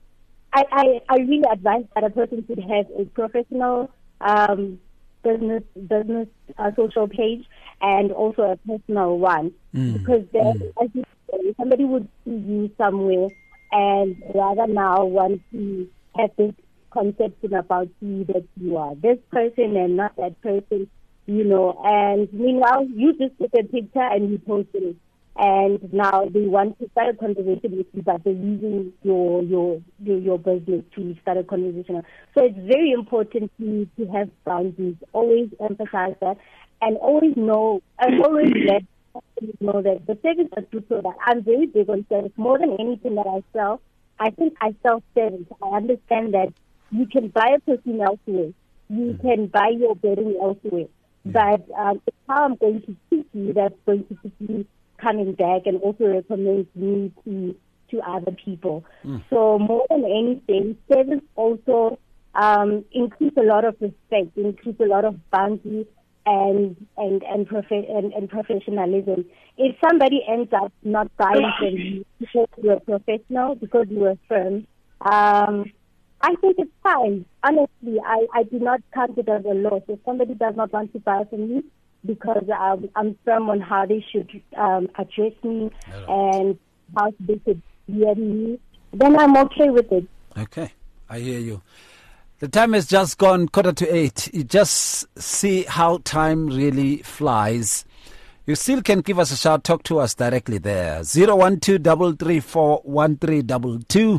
I, I, I really advise that a person should have a professional um, business business uh, social page and also a personal one, Mm. because then, Mm. as you say, somebody would see you somewhere and rather now want to have this conception about you that you are this person and not that person. You know, and meanwhile, you just took a picture and you posted it. And now they want to start a conversation with you, but they're using your your your, your business to start a conversation. So it's very important to, to have boundaries. Always emphasize that, and always know, and always let customers know that the service that you provide. I'm very big on service. More than anything that I sell, I think I sell service. I understand that you can buy a perfume elsewhere. You can buy your bedding elsewhere. But um, it's how I'm going to teach you that's going to keep you coming back and also recommend me to to other people. Mm. So more than anything, service also um, increase a lot of respect, increase a lot of boundaries and and and, profe- and and professionalism. If somebody ends up not buying from you because you're a professional, because you're a firm, um, I think it's fine. Honestly, I, I do not count it as a loss. If somebody does not want to buy from me because um, I'm firm on how they should um, address me and how they should hear me, then I'm okay with it. Okay, I hear you. The time has just gone quarter to eight. You just see how time really flies. You still can give us a shout. Talk to us directly there. zero one two three three four one three two two.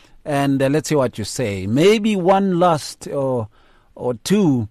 And uh, let's see what you say. Maybe one last or or two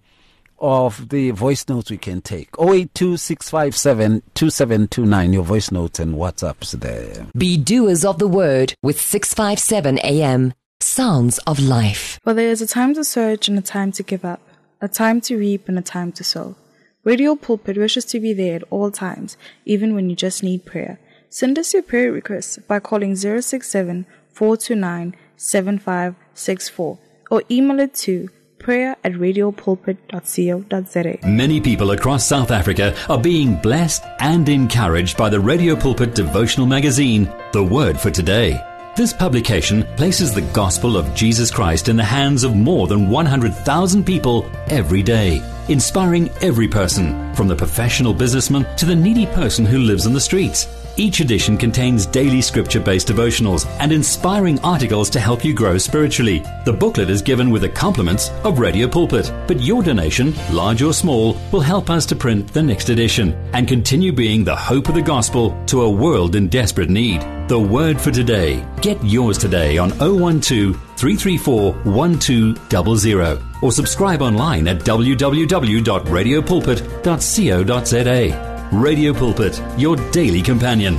of the voice notes we can take. oh eight two, six five seven, two seven two nine. Your voice notes and WhatsApps there. Be doers of the word with six five seven A M. Sounds of life. For there is a time to search and a time to give up, a time to reap and a time to sow. Radio Pulpit wishes to be there at all times, even when you just need prayer. Send us your prayer requests by calling zero six seven, four two nine, seven five six four or email it to prayer at radiopulpit dot co dot za. Many people across South Africa are being blessed and encouraged by the Radio Pulpit devotional magazine, The Word for Today. This publication places the gospel of Jesus Christ in the hands of more than one hundred thousand people every day, inspiring every person, from the professional businessman to the needy person who lives on the streets. Each edition contains daily scripture-based devotionals and inspiring articles to help you grow spiritually. The booklet is given with the compliments of Radio Pulpit, but your donation, large or small, will help us to print the next edition and continue being the hope of the gospel to a world in desperate need. The Word for Today. Get yours today on oh one two, three three four, one two zero zero or subscribe online at w w w dot radio pulpit dot co dot z a. Radio Pulpit, your daily companion.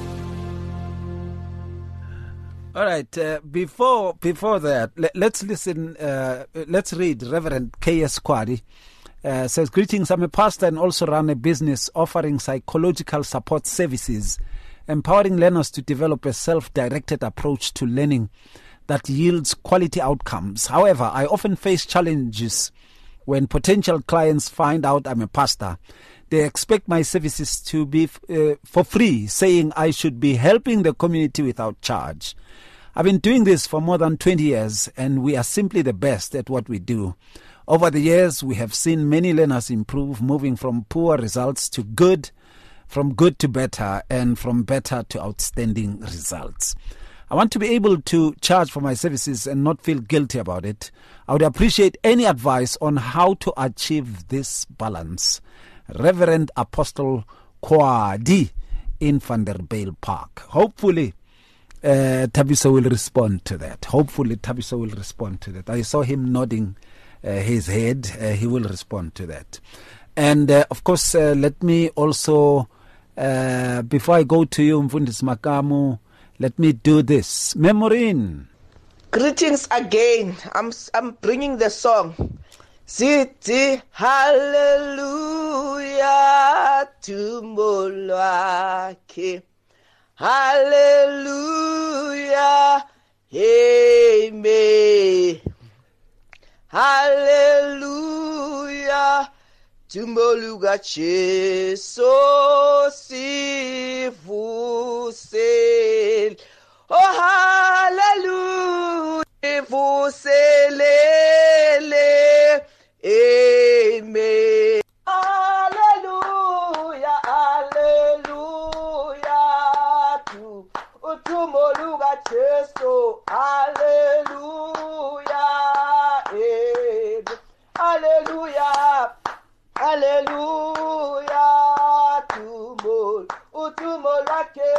All right. Uh, before before that, let, let's listen. Uh, let's read Reverend K S Kwadi. Uh, says, greetings. I'm a pastor and also run a business offering psychological support services, empowering learners to develop a self-directed approach to learning that yields quality outcomes. However, I often face challenges when potential clients find out I'm a pastor. They expect my services to be uh, for free, saying I should be helping the community without charge. I've been doing this for more than twenty years, and we are simply the best at what we do. Over the years, we have seen many learners improve, moving from poor results to good, from good to better, and from better to outstanding results. I want to be able to charge for my services and not feel guilty about it. I would appreciate any advice on how to achieve this balance. Reverend Apostle Kwadi in Vanderbijl Park. Hopefully, uh, Thabiso will respond to that. Hopefully, Thabiso will respond to that. I saw him nodding uh, his head. Uh, he will respond to that. And, uh, of course, uh, let me also, uh, before I go to you, Mfundisi Makamu, let me do this. Memorine. Greetings again. I'm I'm bringing the song. Sithi hallelujah tumbo lwakhe. Hallelujah. Amen. Hallelujah. Tumbo luka Jesu sivusel. Oh hallelujah. Vuselele. Amen. Hallelujah. Hallelujah. Tu tumbo luka Jesu. Hallelujah. Amen. Hallelujah. Hallelujah, tumbo, utumbo lake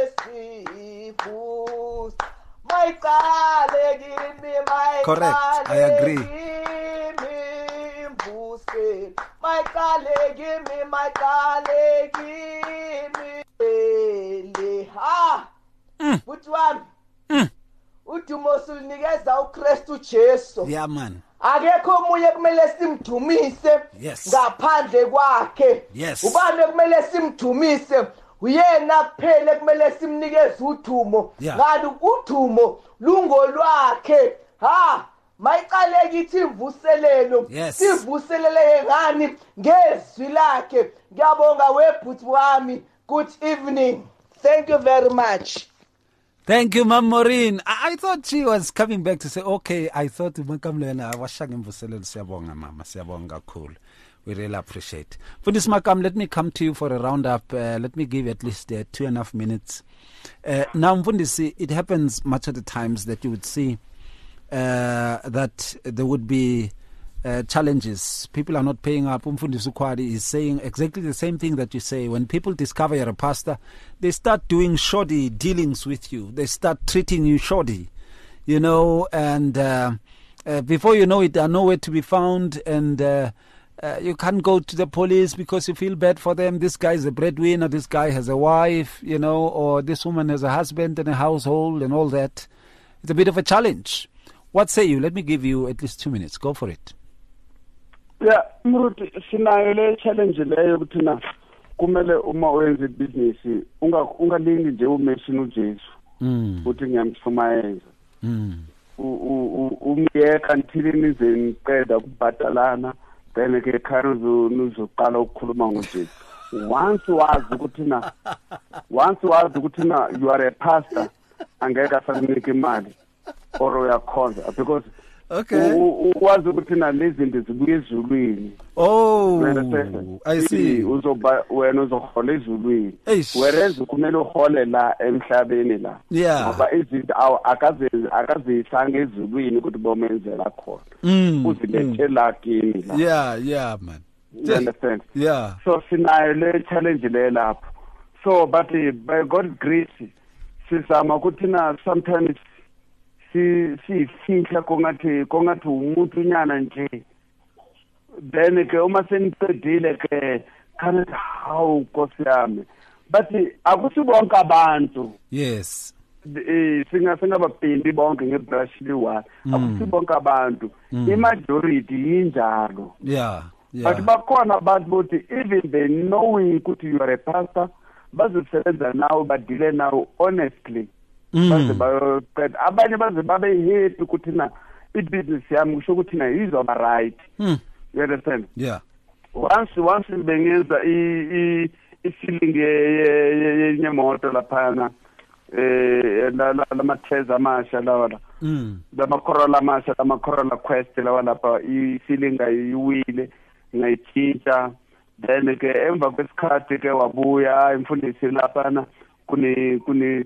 sifus. My kale, give me my Correct, kale, I agree. Give me booster. My kale, give me my kale, give me ele. Ah, mm. Which one? Mm. Utumbo sunikeza uKristu Jesu. Yeah, man. Akekho omunye kumele simdumise ngaphandle kwakhe. Yes. Ubani kumele simdumise? Uyena kuphela kumele simnikeze udumo. Ngani udumo lungolwakhe. Ha, mayiqale kithi imvuselelo. Sivuselele ngani ngezwi lakhe. Ngiyabonga webhuti wami. Good evening. Thank you very much. Thank you, Mam Maureen. I-, I thought she was coming back to say, okay, I thought Makamlena washagim vuselelo siyabonga mama, siyabonga cool. We really appreciate. For this Makam, let me come to you for a roundup. Uh, let me give you at least uh, two and a half minutes. Uh, now, Mfundisi, it happens much of the times that you would see uh, that there would be uh, challenges. People are not paying up. Mfundisi Kwadi is saying exactly the same thing that you say. When people discover you're a pastor, they start doing shoddy dealings with you. They start treating you shoddy, you know, and uh, uh, before you know it, they are nowhere to be found, and uh, uh, you can't go to the police because you feel bad for them. This guy is a breadwinner, this guy has a wife, you know, or this woman has a husband and a household and all that. It's a bit of a challenge. What say you? Let me give you at least two minutes. Go for it. Yeah, Mruti, sinayo le challenge leyo ukuthi na kumele uma wenza ibusiness unga ungalindi nje umeshini uJesu. Mm. Uthi ngiyamfumayeza. Mm. Umyeka until nizenqeda ukubhatalana then ke kharizo nuzoqala ukukhuluma ngoJesu. Once wazi ukuthi na once wazi ukuthi na you are a pastor angeke asakunike imali or uyakhonza because okay ukwazi ukuthi na lezi zinto zibuye ezulwini. Oh, I see. Uzoba wena uzohola ezulwini whereas kumele uhole la emhlabeni la ngoba izinto akaze akazisanga ezulwini ukuthi bomenzela khona uzibethela kini la. Yeah, yeah, man. You understand? Yeah. So sinayo le challenge le lapho. So but by God's grace sizama ukuthi na sometimes si sifihla kongathi kongathi umuntu nyana nje then ke uma seniqedile ke kana how Nkosi yami but akusibonke abantu yes eh singa singababhindi bonke ngebrush liwa akusibonke abantu imajority injalo yeah yeah but bakhona abantu bothi even they knowing ukuthi you are a pastor bazosebenza nawe badile nawe honestly baze baqeda abanye baze babe happy ukuthi na ibusiness yami kusho ukuthi na izoba right you understand yeah once once bengenza i i feeling yenye moto laphana eh la la matheza amasha lawa la mm lama Corolla amasha lama Corolla Quest lawa lapha i feeling ayiwile ngayithinta then ke emva kwesikhathi ke wabuya imfundisi laphana kuni kuni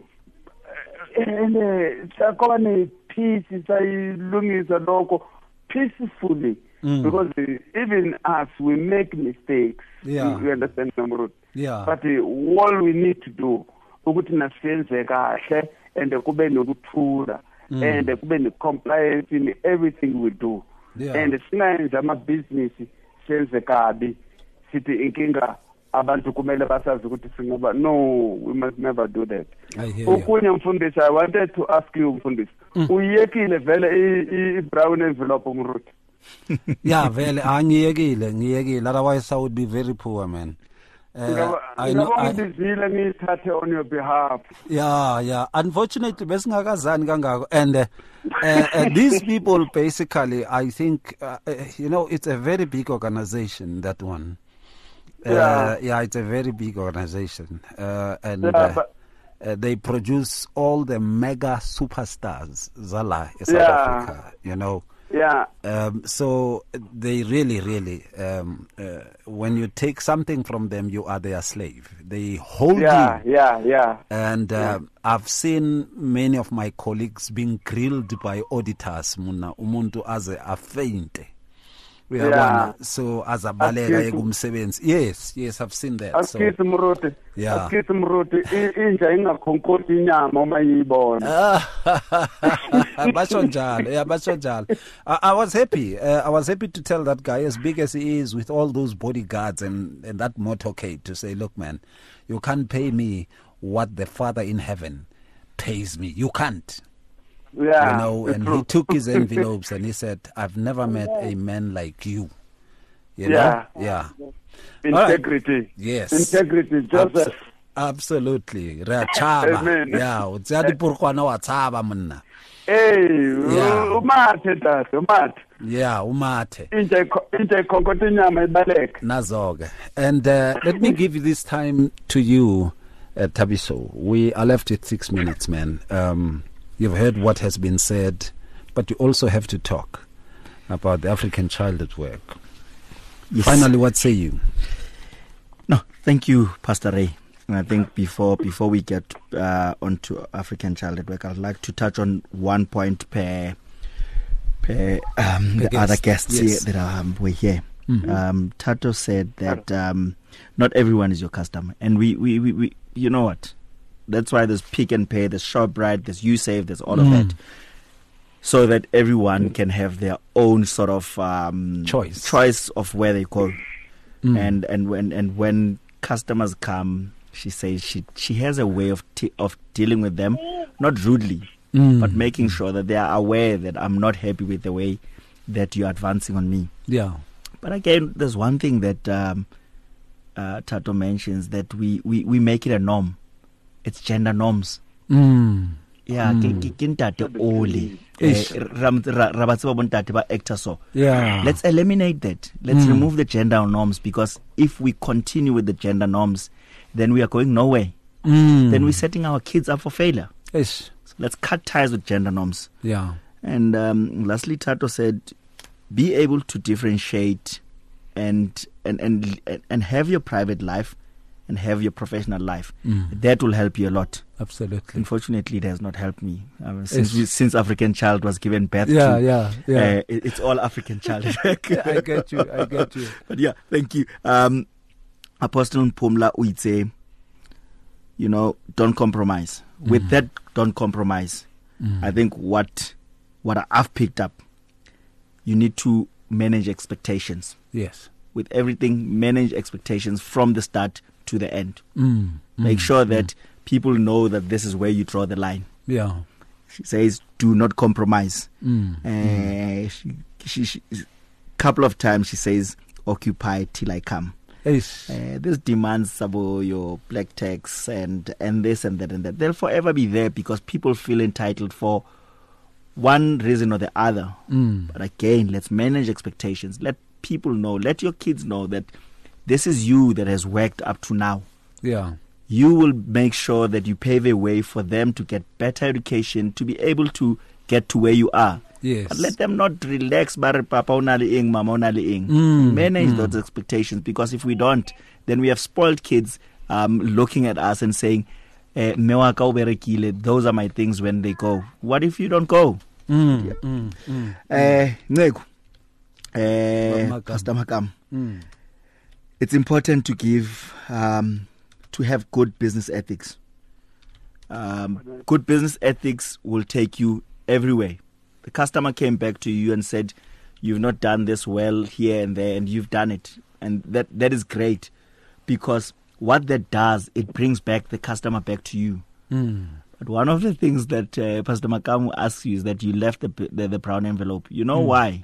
ene sakone peace sayilungisa lokho peacefully mm. because even us we make mistakes yeah. you, you understand Namrud yeah but uh, all we need to do ukuthi nasenze kahle and kube nokuthula mm. and kube ne compliance in everything we do yeah. and singayenza ama business senze kabi sithi inkinga abantu kumele basazi ukuthi singaba no we must never do that okunye mfundisi I wanted to ask you mfundisi mm. uyekile vele i brown envelope umruti yeah vele angiyekile ngiyekile otherwise I would be very poor man uh, I know I ngithathe on your behalf yeah yeah unfortunately besingakazani kangako and uh, uh, uh, these people basically I think uh, uh, you know it's a very big organization that one Uh, yeah. yeah, it's a very big organization, uh, and yeah, uh, uh, they produce all the mega superstars, Zala, in South yeah. Africa, you know. Yeah. Um, so they really, really, um, uh, when you take something from them, you are their slave. They hold yeah, you. Yeah, yeah, And uh, yeah. I've seen many of my colleagues being grilled by auditors, muna umuntu aze afeinte. Yeah. So as a balega egumsebenzi yes yes I've seen that so Askithi Mruti yeah Askithi Mruti inja ingakhonkoti inyama uma yibona batsho njalo yeah batsho njalo I was happy uh, I was happy to tell that guy as big as he is with all those bodyguards and and that motorcade to say look man you can't pay me what the Father in heaven pays me you can't. Yeah, you know, and true. he took his envelopes and he said, I've never met a man like you. You yeah. know? Yeah. Integrity. Right. Yes. Integrity, Joseph. Abs- absolutely. Amen. Yeah. Utsadi purkwana watsaba mna. Hey, umathe tata, umathe. Yeah, umathe. Inje inje khonkoti inyama ibaleke. Nazoke. And uh, let me give you this time to you, uh, Tabiso. We are left with six minutes, man. Um You've heard what has been said, but you also have to talk about the African child at work. Yes. Finally, what say you? No, thank you, Pastor Ray. And I think before before we get uh, onto African child at work, I'd like to touch on one point per per um, the guest. other guests yes. here that um, were here. Mm-hmm. Um, Tato said that um, not everyone is your customer, and we, we, we, we you know what? That's why there's Pick and Pay, there's ShopRite, there's YouSave, there's all mm. of that. So that everyone can have their own sort of um, choice choice of where they go. Mm. And and when and when customers come, she says she she has a way of t- of dealing with them, not rudely, mm. but making sure that they are aware that I'm not happy with the way that you're advancing on me. Yeah. But again, there's one thing that um, uh, Tato mentions, that we, we, we make it a norm. It's gender norms. Mm. Yeah, Mm. kintate ole. Ish. Rabatsiba bontate ba actor so. Yeah. Let's eliminate that. Let's Mm. remove the gender norms, because if we continue with the gender norms, then we are going nowhere. Mm. Then we're setting our kids up for failure. Ish. So let's cut ties with gender norms. Yeah. And um, lastly, Tato said, be able to differentiate and and and and have your private life and have your professional life. Mm. That will help you a lot. Absolutely. Unfortunately, it has not helped me um, since we, since African Child was given birth yeah, to. Yeah, yeah, uh, it, it's all African Child. I get you. I get you. But yeah, thank you. Um, Apostle Mpumla Uitse, you know, don't compromise. Mm. With that, don't compromise. Mm. I think what what I've picked up, you need to manage expectations. Yes. With everything, manage expectations from the start to the end. Mm. Make Mm. sure that people know that this is where you draw the line. Yeah. She says, do not compromise. Mm. Uh, Mm. She, she, she, couple of times she says, occupy till I come. Yes. Uh, this demands about your black tax and, and this and that and that. They'll forever be there because people feel entitled for one reason or the other. Mm. But again, let's manage expectations. Let people know, let your kids know that this is you that has worked up to now. Yeah. You will make sure that you pave a way for them to get better education, to be able to get to where you are. Yes. But let them not relax, bare papa onali ing, mama onali ing. Mm, Manage mm. those expectations, because if we don't, then we have spoiled kids um, looking at us and saying, eh, "Mewaka uberekile, those are my things when they go." What if you don't go? Mm, Yeah. mm, mm, Eh, Ncegu, eh, Makam. Pastor Makam, mm. it's important to give, um, to have good business ethics. Um, good business ethics will take you everywhere. The customer came back to you and said, "You've not done this well here and there," and you've done it, and that that is great, because what that does, it brings back the customer back to you. Mm. But one of the things that uh, Pastor Makamu asks you is that you left the the, the brown envelope. You know Mm. why?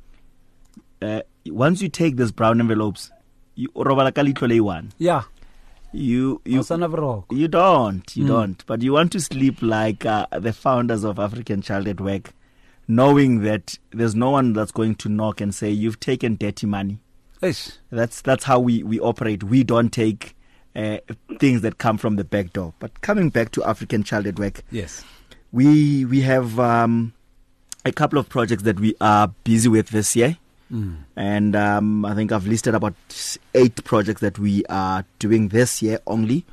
Uh, once you take these brown envelopes, you robala ka leihlo le one. Yeah. You you you don't you don't Mm. don't but you want to sleep like uh, the founders of African Child at Work, knowing that there's no one that's going to knock and say you've taken dirty money. Yes. That's that's how we we operate. We don't take uh, things that come from the back door. But coming back to African Child at Work, Yes. we we have um, a couple of projects that we are busy with this year. Mm. And um, I think I've listed about eight projects that we are doing this year only.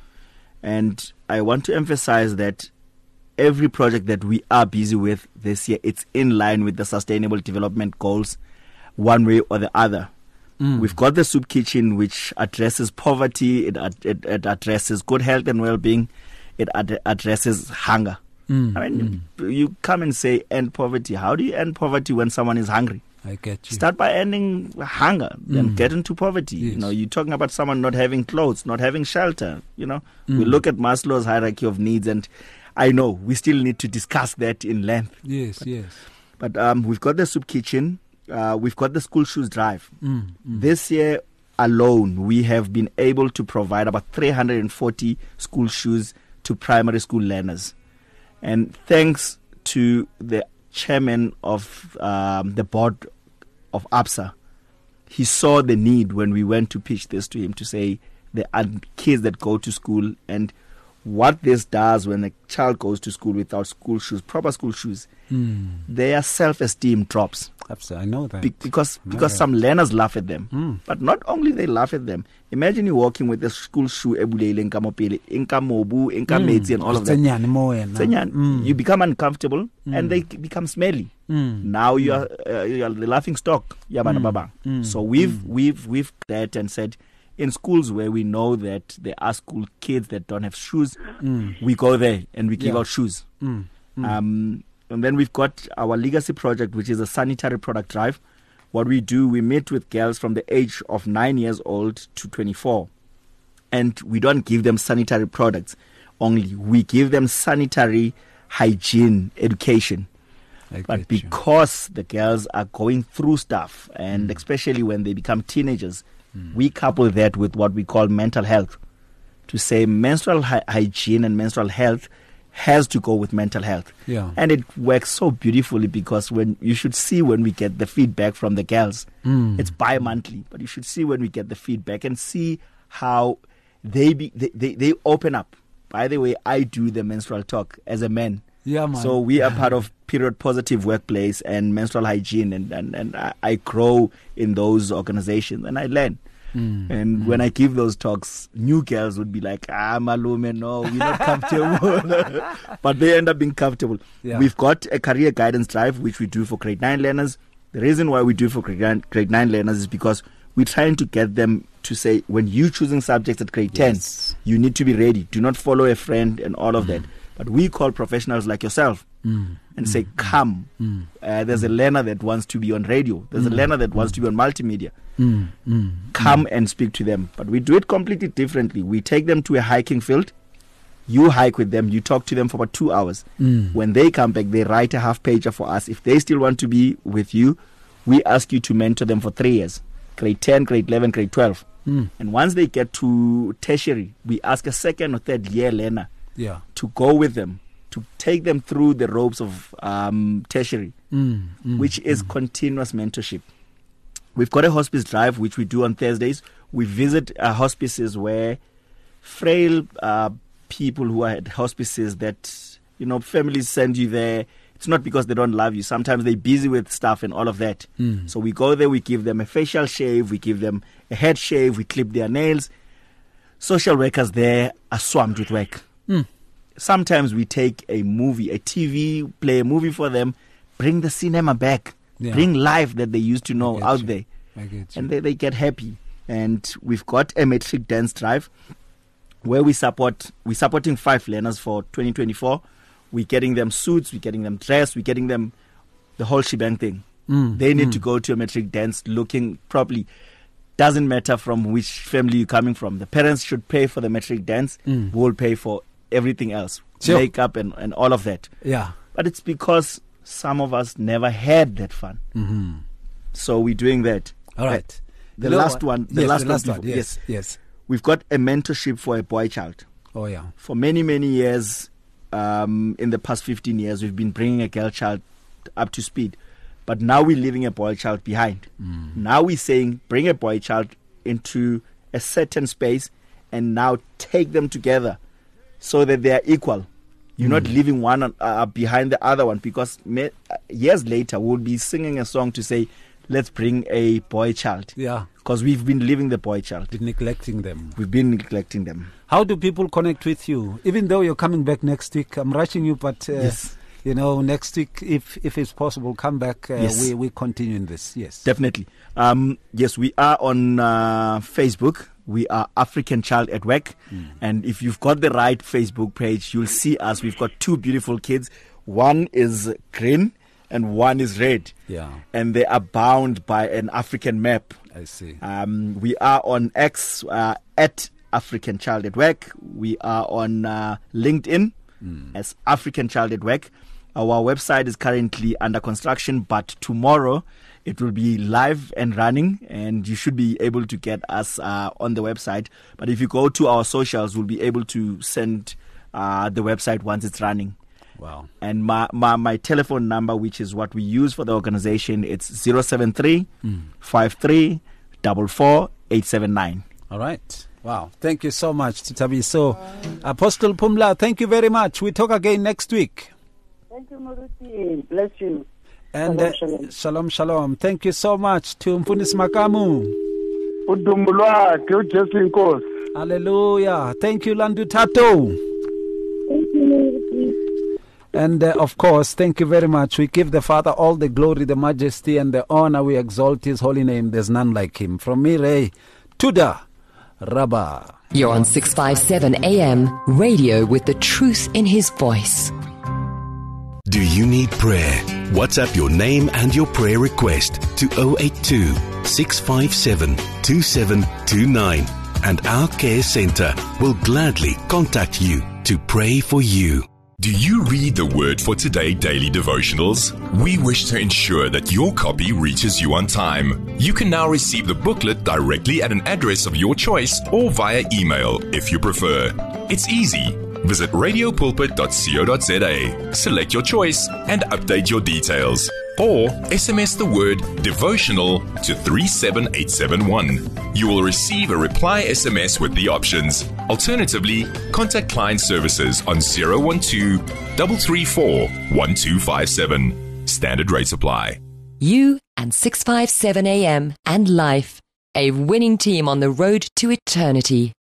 And I want to emphasize that every project that we are busy with this year, it's in line with the Sustainable Development Goals, one way or the other. Mm. We've got the soup kitchen, which addresses poverty, it, ad- it, it addresses good health and well-being, it ad- addresses hunger. Mm. I mean, you come and say end poverty. How do you end poverty when someone is hungry? I get you. Start by ending hunger, then Mm. get into poverty. Yes. You know, you're talking about someone not having clothes, not having shelter. You know, we Mm. look at Maslow's hierarchy of needs, and I know we still need to discuss that in length. Yes, but, yes. But um, we've got the soup kitchen, uh, we've got the school shoes drive. Mm, mm. This year alone, we have been able to provide about three hundred forty school shoes to primary school learners, and thanks to the chairman of um, the board of ABSA, he saw the need when we went to pitch this to him, to say there are kids that go to school, and what this does when a child goes to school without school shoes, proper school shoes, Mm. their self-esteem drops. Absolutely, I know that. Be- because I know because that. some learners laugh at them. Mm. But not only they laugh at them. Imagine you walking with a school shoe, ebulele, nka mopele, nka mobu, nka Mm. metsi, and all of that. Tsenyane mo wena. Tsenyane. Mm. You become uncomfortable, Mm. and they c- become smelly. Mm. Now you are, uh, you are the laughing stock. Yabana Mm. baba. Mm. So we've Mm. we've we've that and said, in schools where we know that there are school kids that don't have shoes, Mm. we go there and we give Yeah. out shoes. Mm. Mm. Um, and then we've got our legacy project, which is a sanitary product drive. What we do, we meet with girls from the age of nine years old to twenty-four. And we don't give them sanitary products only. We give them sanitary hygiene education. I But get you. because the girls are going through stuff, and especially when they become teenagers, we couple that with what we call mental health. To say menstrual hy- hygiene and menstrual health has to go with mental health. Yeah. And it works so beautifully, because when you should see when we get the feedback from the girls, Mm. it's bi-monthly, but you should see when we get the feedback and see how they, be, they, they, they open up. By the way, I do the menstrual talk as a man. Yeah, man. So we are part of Period Positive Workplace and Menstrual Hygiene, and, and, and I, I grow in those organizations and I learn. Mm. And when I give those talks, new girls would be like, ah, Malume, no, we're not comfortable. But they end up being comfortable. Yeah. We've got a career guidance drive, which we do for grade nine learners. The reason why we do for grade nine, grade nine learners is because we're trying to get them to say, when you're choosing subjects at grade Yes. ten, you need to be ready. Do not follow a friend and all of that. But we call professionals like yourself Mm. and say, come. Mm. Uh, there's a learner that wants to be on radio. There's Mm. a learner that wants to be on multimedia. Mm. Mm. Come and speak to them. But we do it completely differently. We take them to a hiking field. You hike with them. You talk to them for about two hours. Mm. When they come back, they write a half pager for us. If they still want to be with you, we ask you to mentor them for three years. Grade ten, grade eleven, grade twelve. Mm. And once they get to tertiary, we ask a second or third year learner Yeah. to go with them, to take them through the ropes of um, tertiary, Mm. Mm. which is continuous mentorship. We've got a hospice drive, which we do on Thursdays. We visit uh, hospices where frail uh, people who are at hospices that, you know, families send you there. It's not because they don't love you. Sometimes they're busy with stuff and all of that. Mm. So we go there, we give them a facial shave, we give them a head shave, we clip their nails. Social workers there are swamped with work. Mm. Sometimes we take a movie, a T V, play a movie for them, bring the cinema back, Yeah. bring life that they used to know get out you. there. I get you. And they, they get happy. And we've got a matric dance drive where we support, we're supporting five learners for twenty twenty-four. We're getting them suits, we're getting them dressed, we're getting them the whole shebang thing. Mm, They need mm. to go to a matric dance looking properly. Doesn't matter from which family you're coming from. The parents should pay for the matric dance. Mm. We'll pay for everything else. Sure. Makeup and, and all of that. Yeah. But it's because some of us never had that fun. Mm-hmm. So we're doing that. All right. The You know last what? one. The Yes, last, the last one. one. before- Yes, yes. We've got a mentorship for a boy child. Oh, yeah. For many, many years, um, in the past fifteen years, we've been bringing a girl child up to speed. But now we're leaving a boy child behind. Mm. Now we're saying bring a boy child into a certain space and now take them together so that they are equal. You're not Mm. leaving one on- uh, behind the other one, because me- uh, years later we'll be singing a song to say, let's bring a boy child. Yeah. Because we've been leaving the boy child. Been neglecting them. We've been neglecting them. How do people connect with you? Even though you're coming back next week, I'm rushing you, but uh, Yes. you know, next week, if if it's possible, come back. Uh, Yes. We we continue in this. Yes, Definitely. Um, yes, we are on uh, Facebook. We are African Child at Work. Mm. And if you've got the right Facebook page, you'll see us. We've got two beautiful kids. One is green and one is red. Yeah. And they are bound by an African map. I see. Um, we are on X uh, at African Child at Work. We are on uh, LinkedIn Mm. as African Child at Work. Our website is currently under construction, but tomorrow it will be live and running, and you should be able to get us uh, on the website. But if you go to our socials, we'll be able to send uh, the website once it's running. Wow. And my, my, my telephone number, which is what we use for the organization, it's zero seven three, five three four four, eight seven nine. All right. Wow. Thank you so much, Tutabi. So, Apostle Pumla, thank you very much. We talk again next week. Thank you, Maruti. Bless you. And Shalom, uh, shalom. shalom, shalom. Thank you so much to Mfunis Makamu. Udumbulwa ke uJesu inkosi. Hallelujah. Thank you, Landu Tato. Thank you, Maruti. And uh, of course, thank you very much. We give the Father all the glory, the majesty, and the honor. We exalt his holy name. There's none like him. From me, Ray, Tuda, Rabba. You're on six fifty-seven A M, radio with the truth in his voice. Do you need prayer? WhatsApp your name and your prayer request to zero eight two, six five seven, two seven two nine, and our care center will gladly contact you to pray for you. Do you read the Word for Today daily devotionals? We wish to ensure that your copy reaches you on time. You can now receive the booklet directly at an address of your choice or via email if you prefer. It's easy. Visit radio pulpit dot co dot za, select your choice, and update your details. Or S M S the word devotional to three seven eight seven one. You will receive a reply S M S with the options. Alternatively, contact client services on zero one two, three three four, one two five seven. Standard rates apply. You and six fifty-seven A M and life, a winning team on the road to eternity.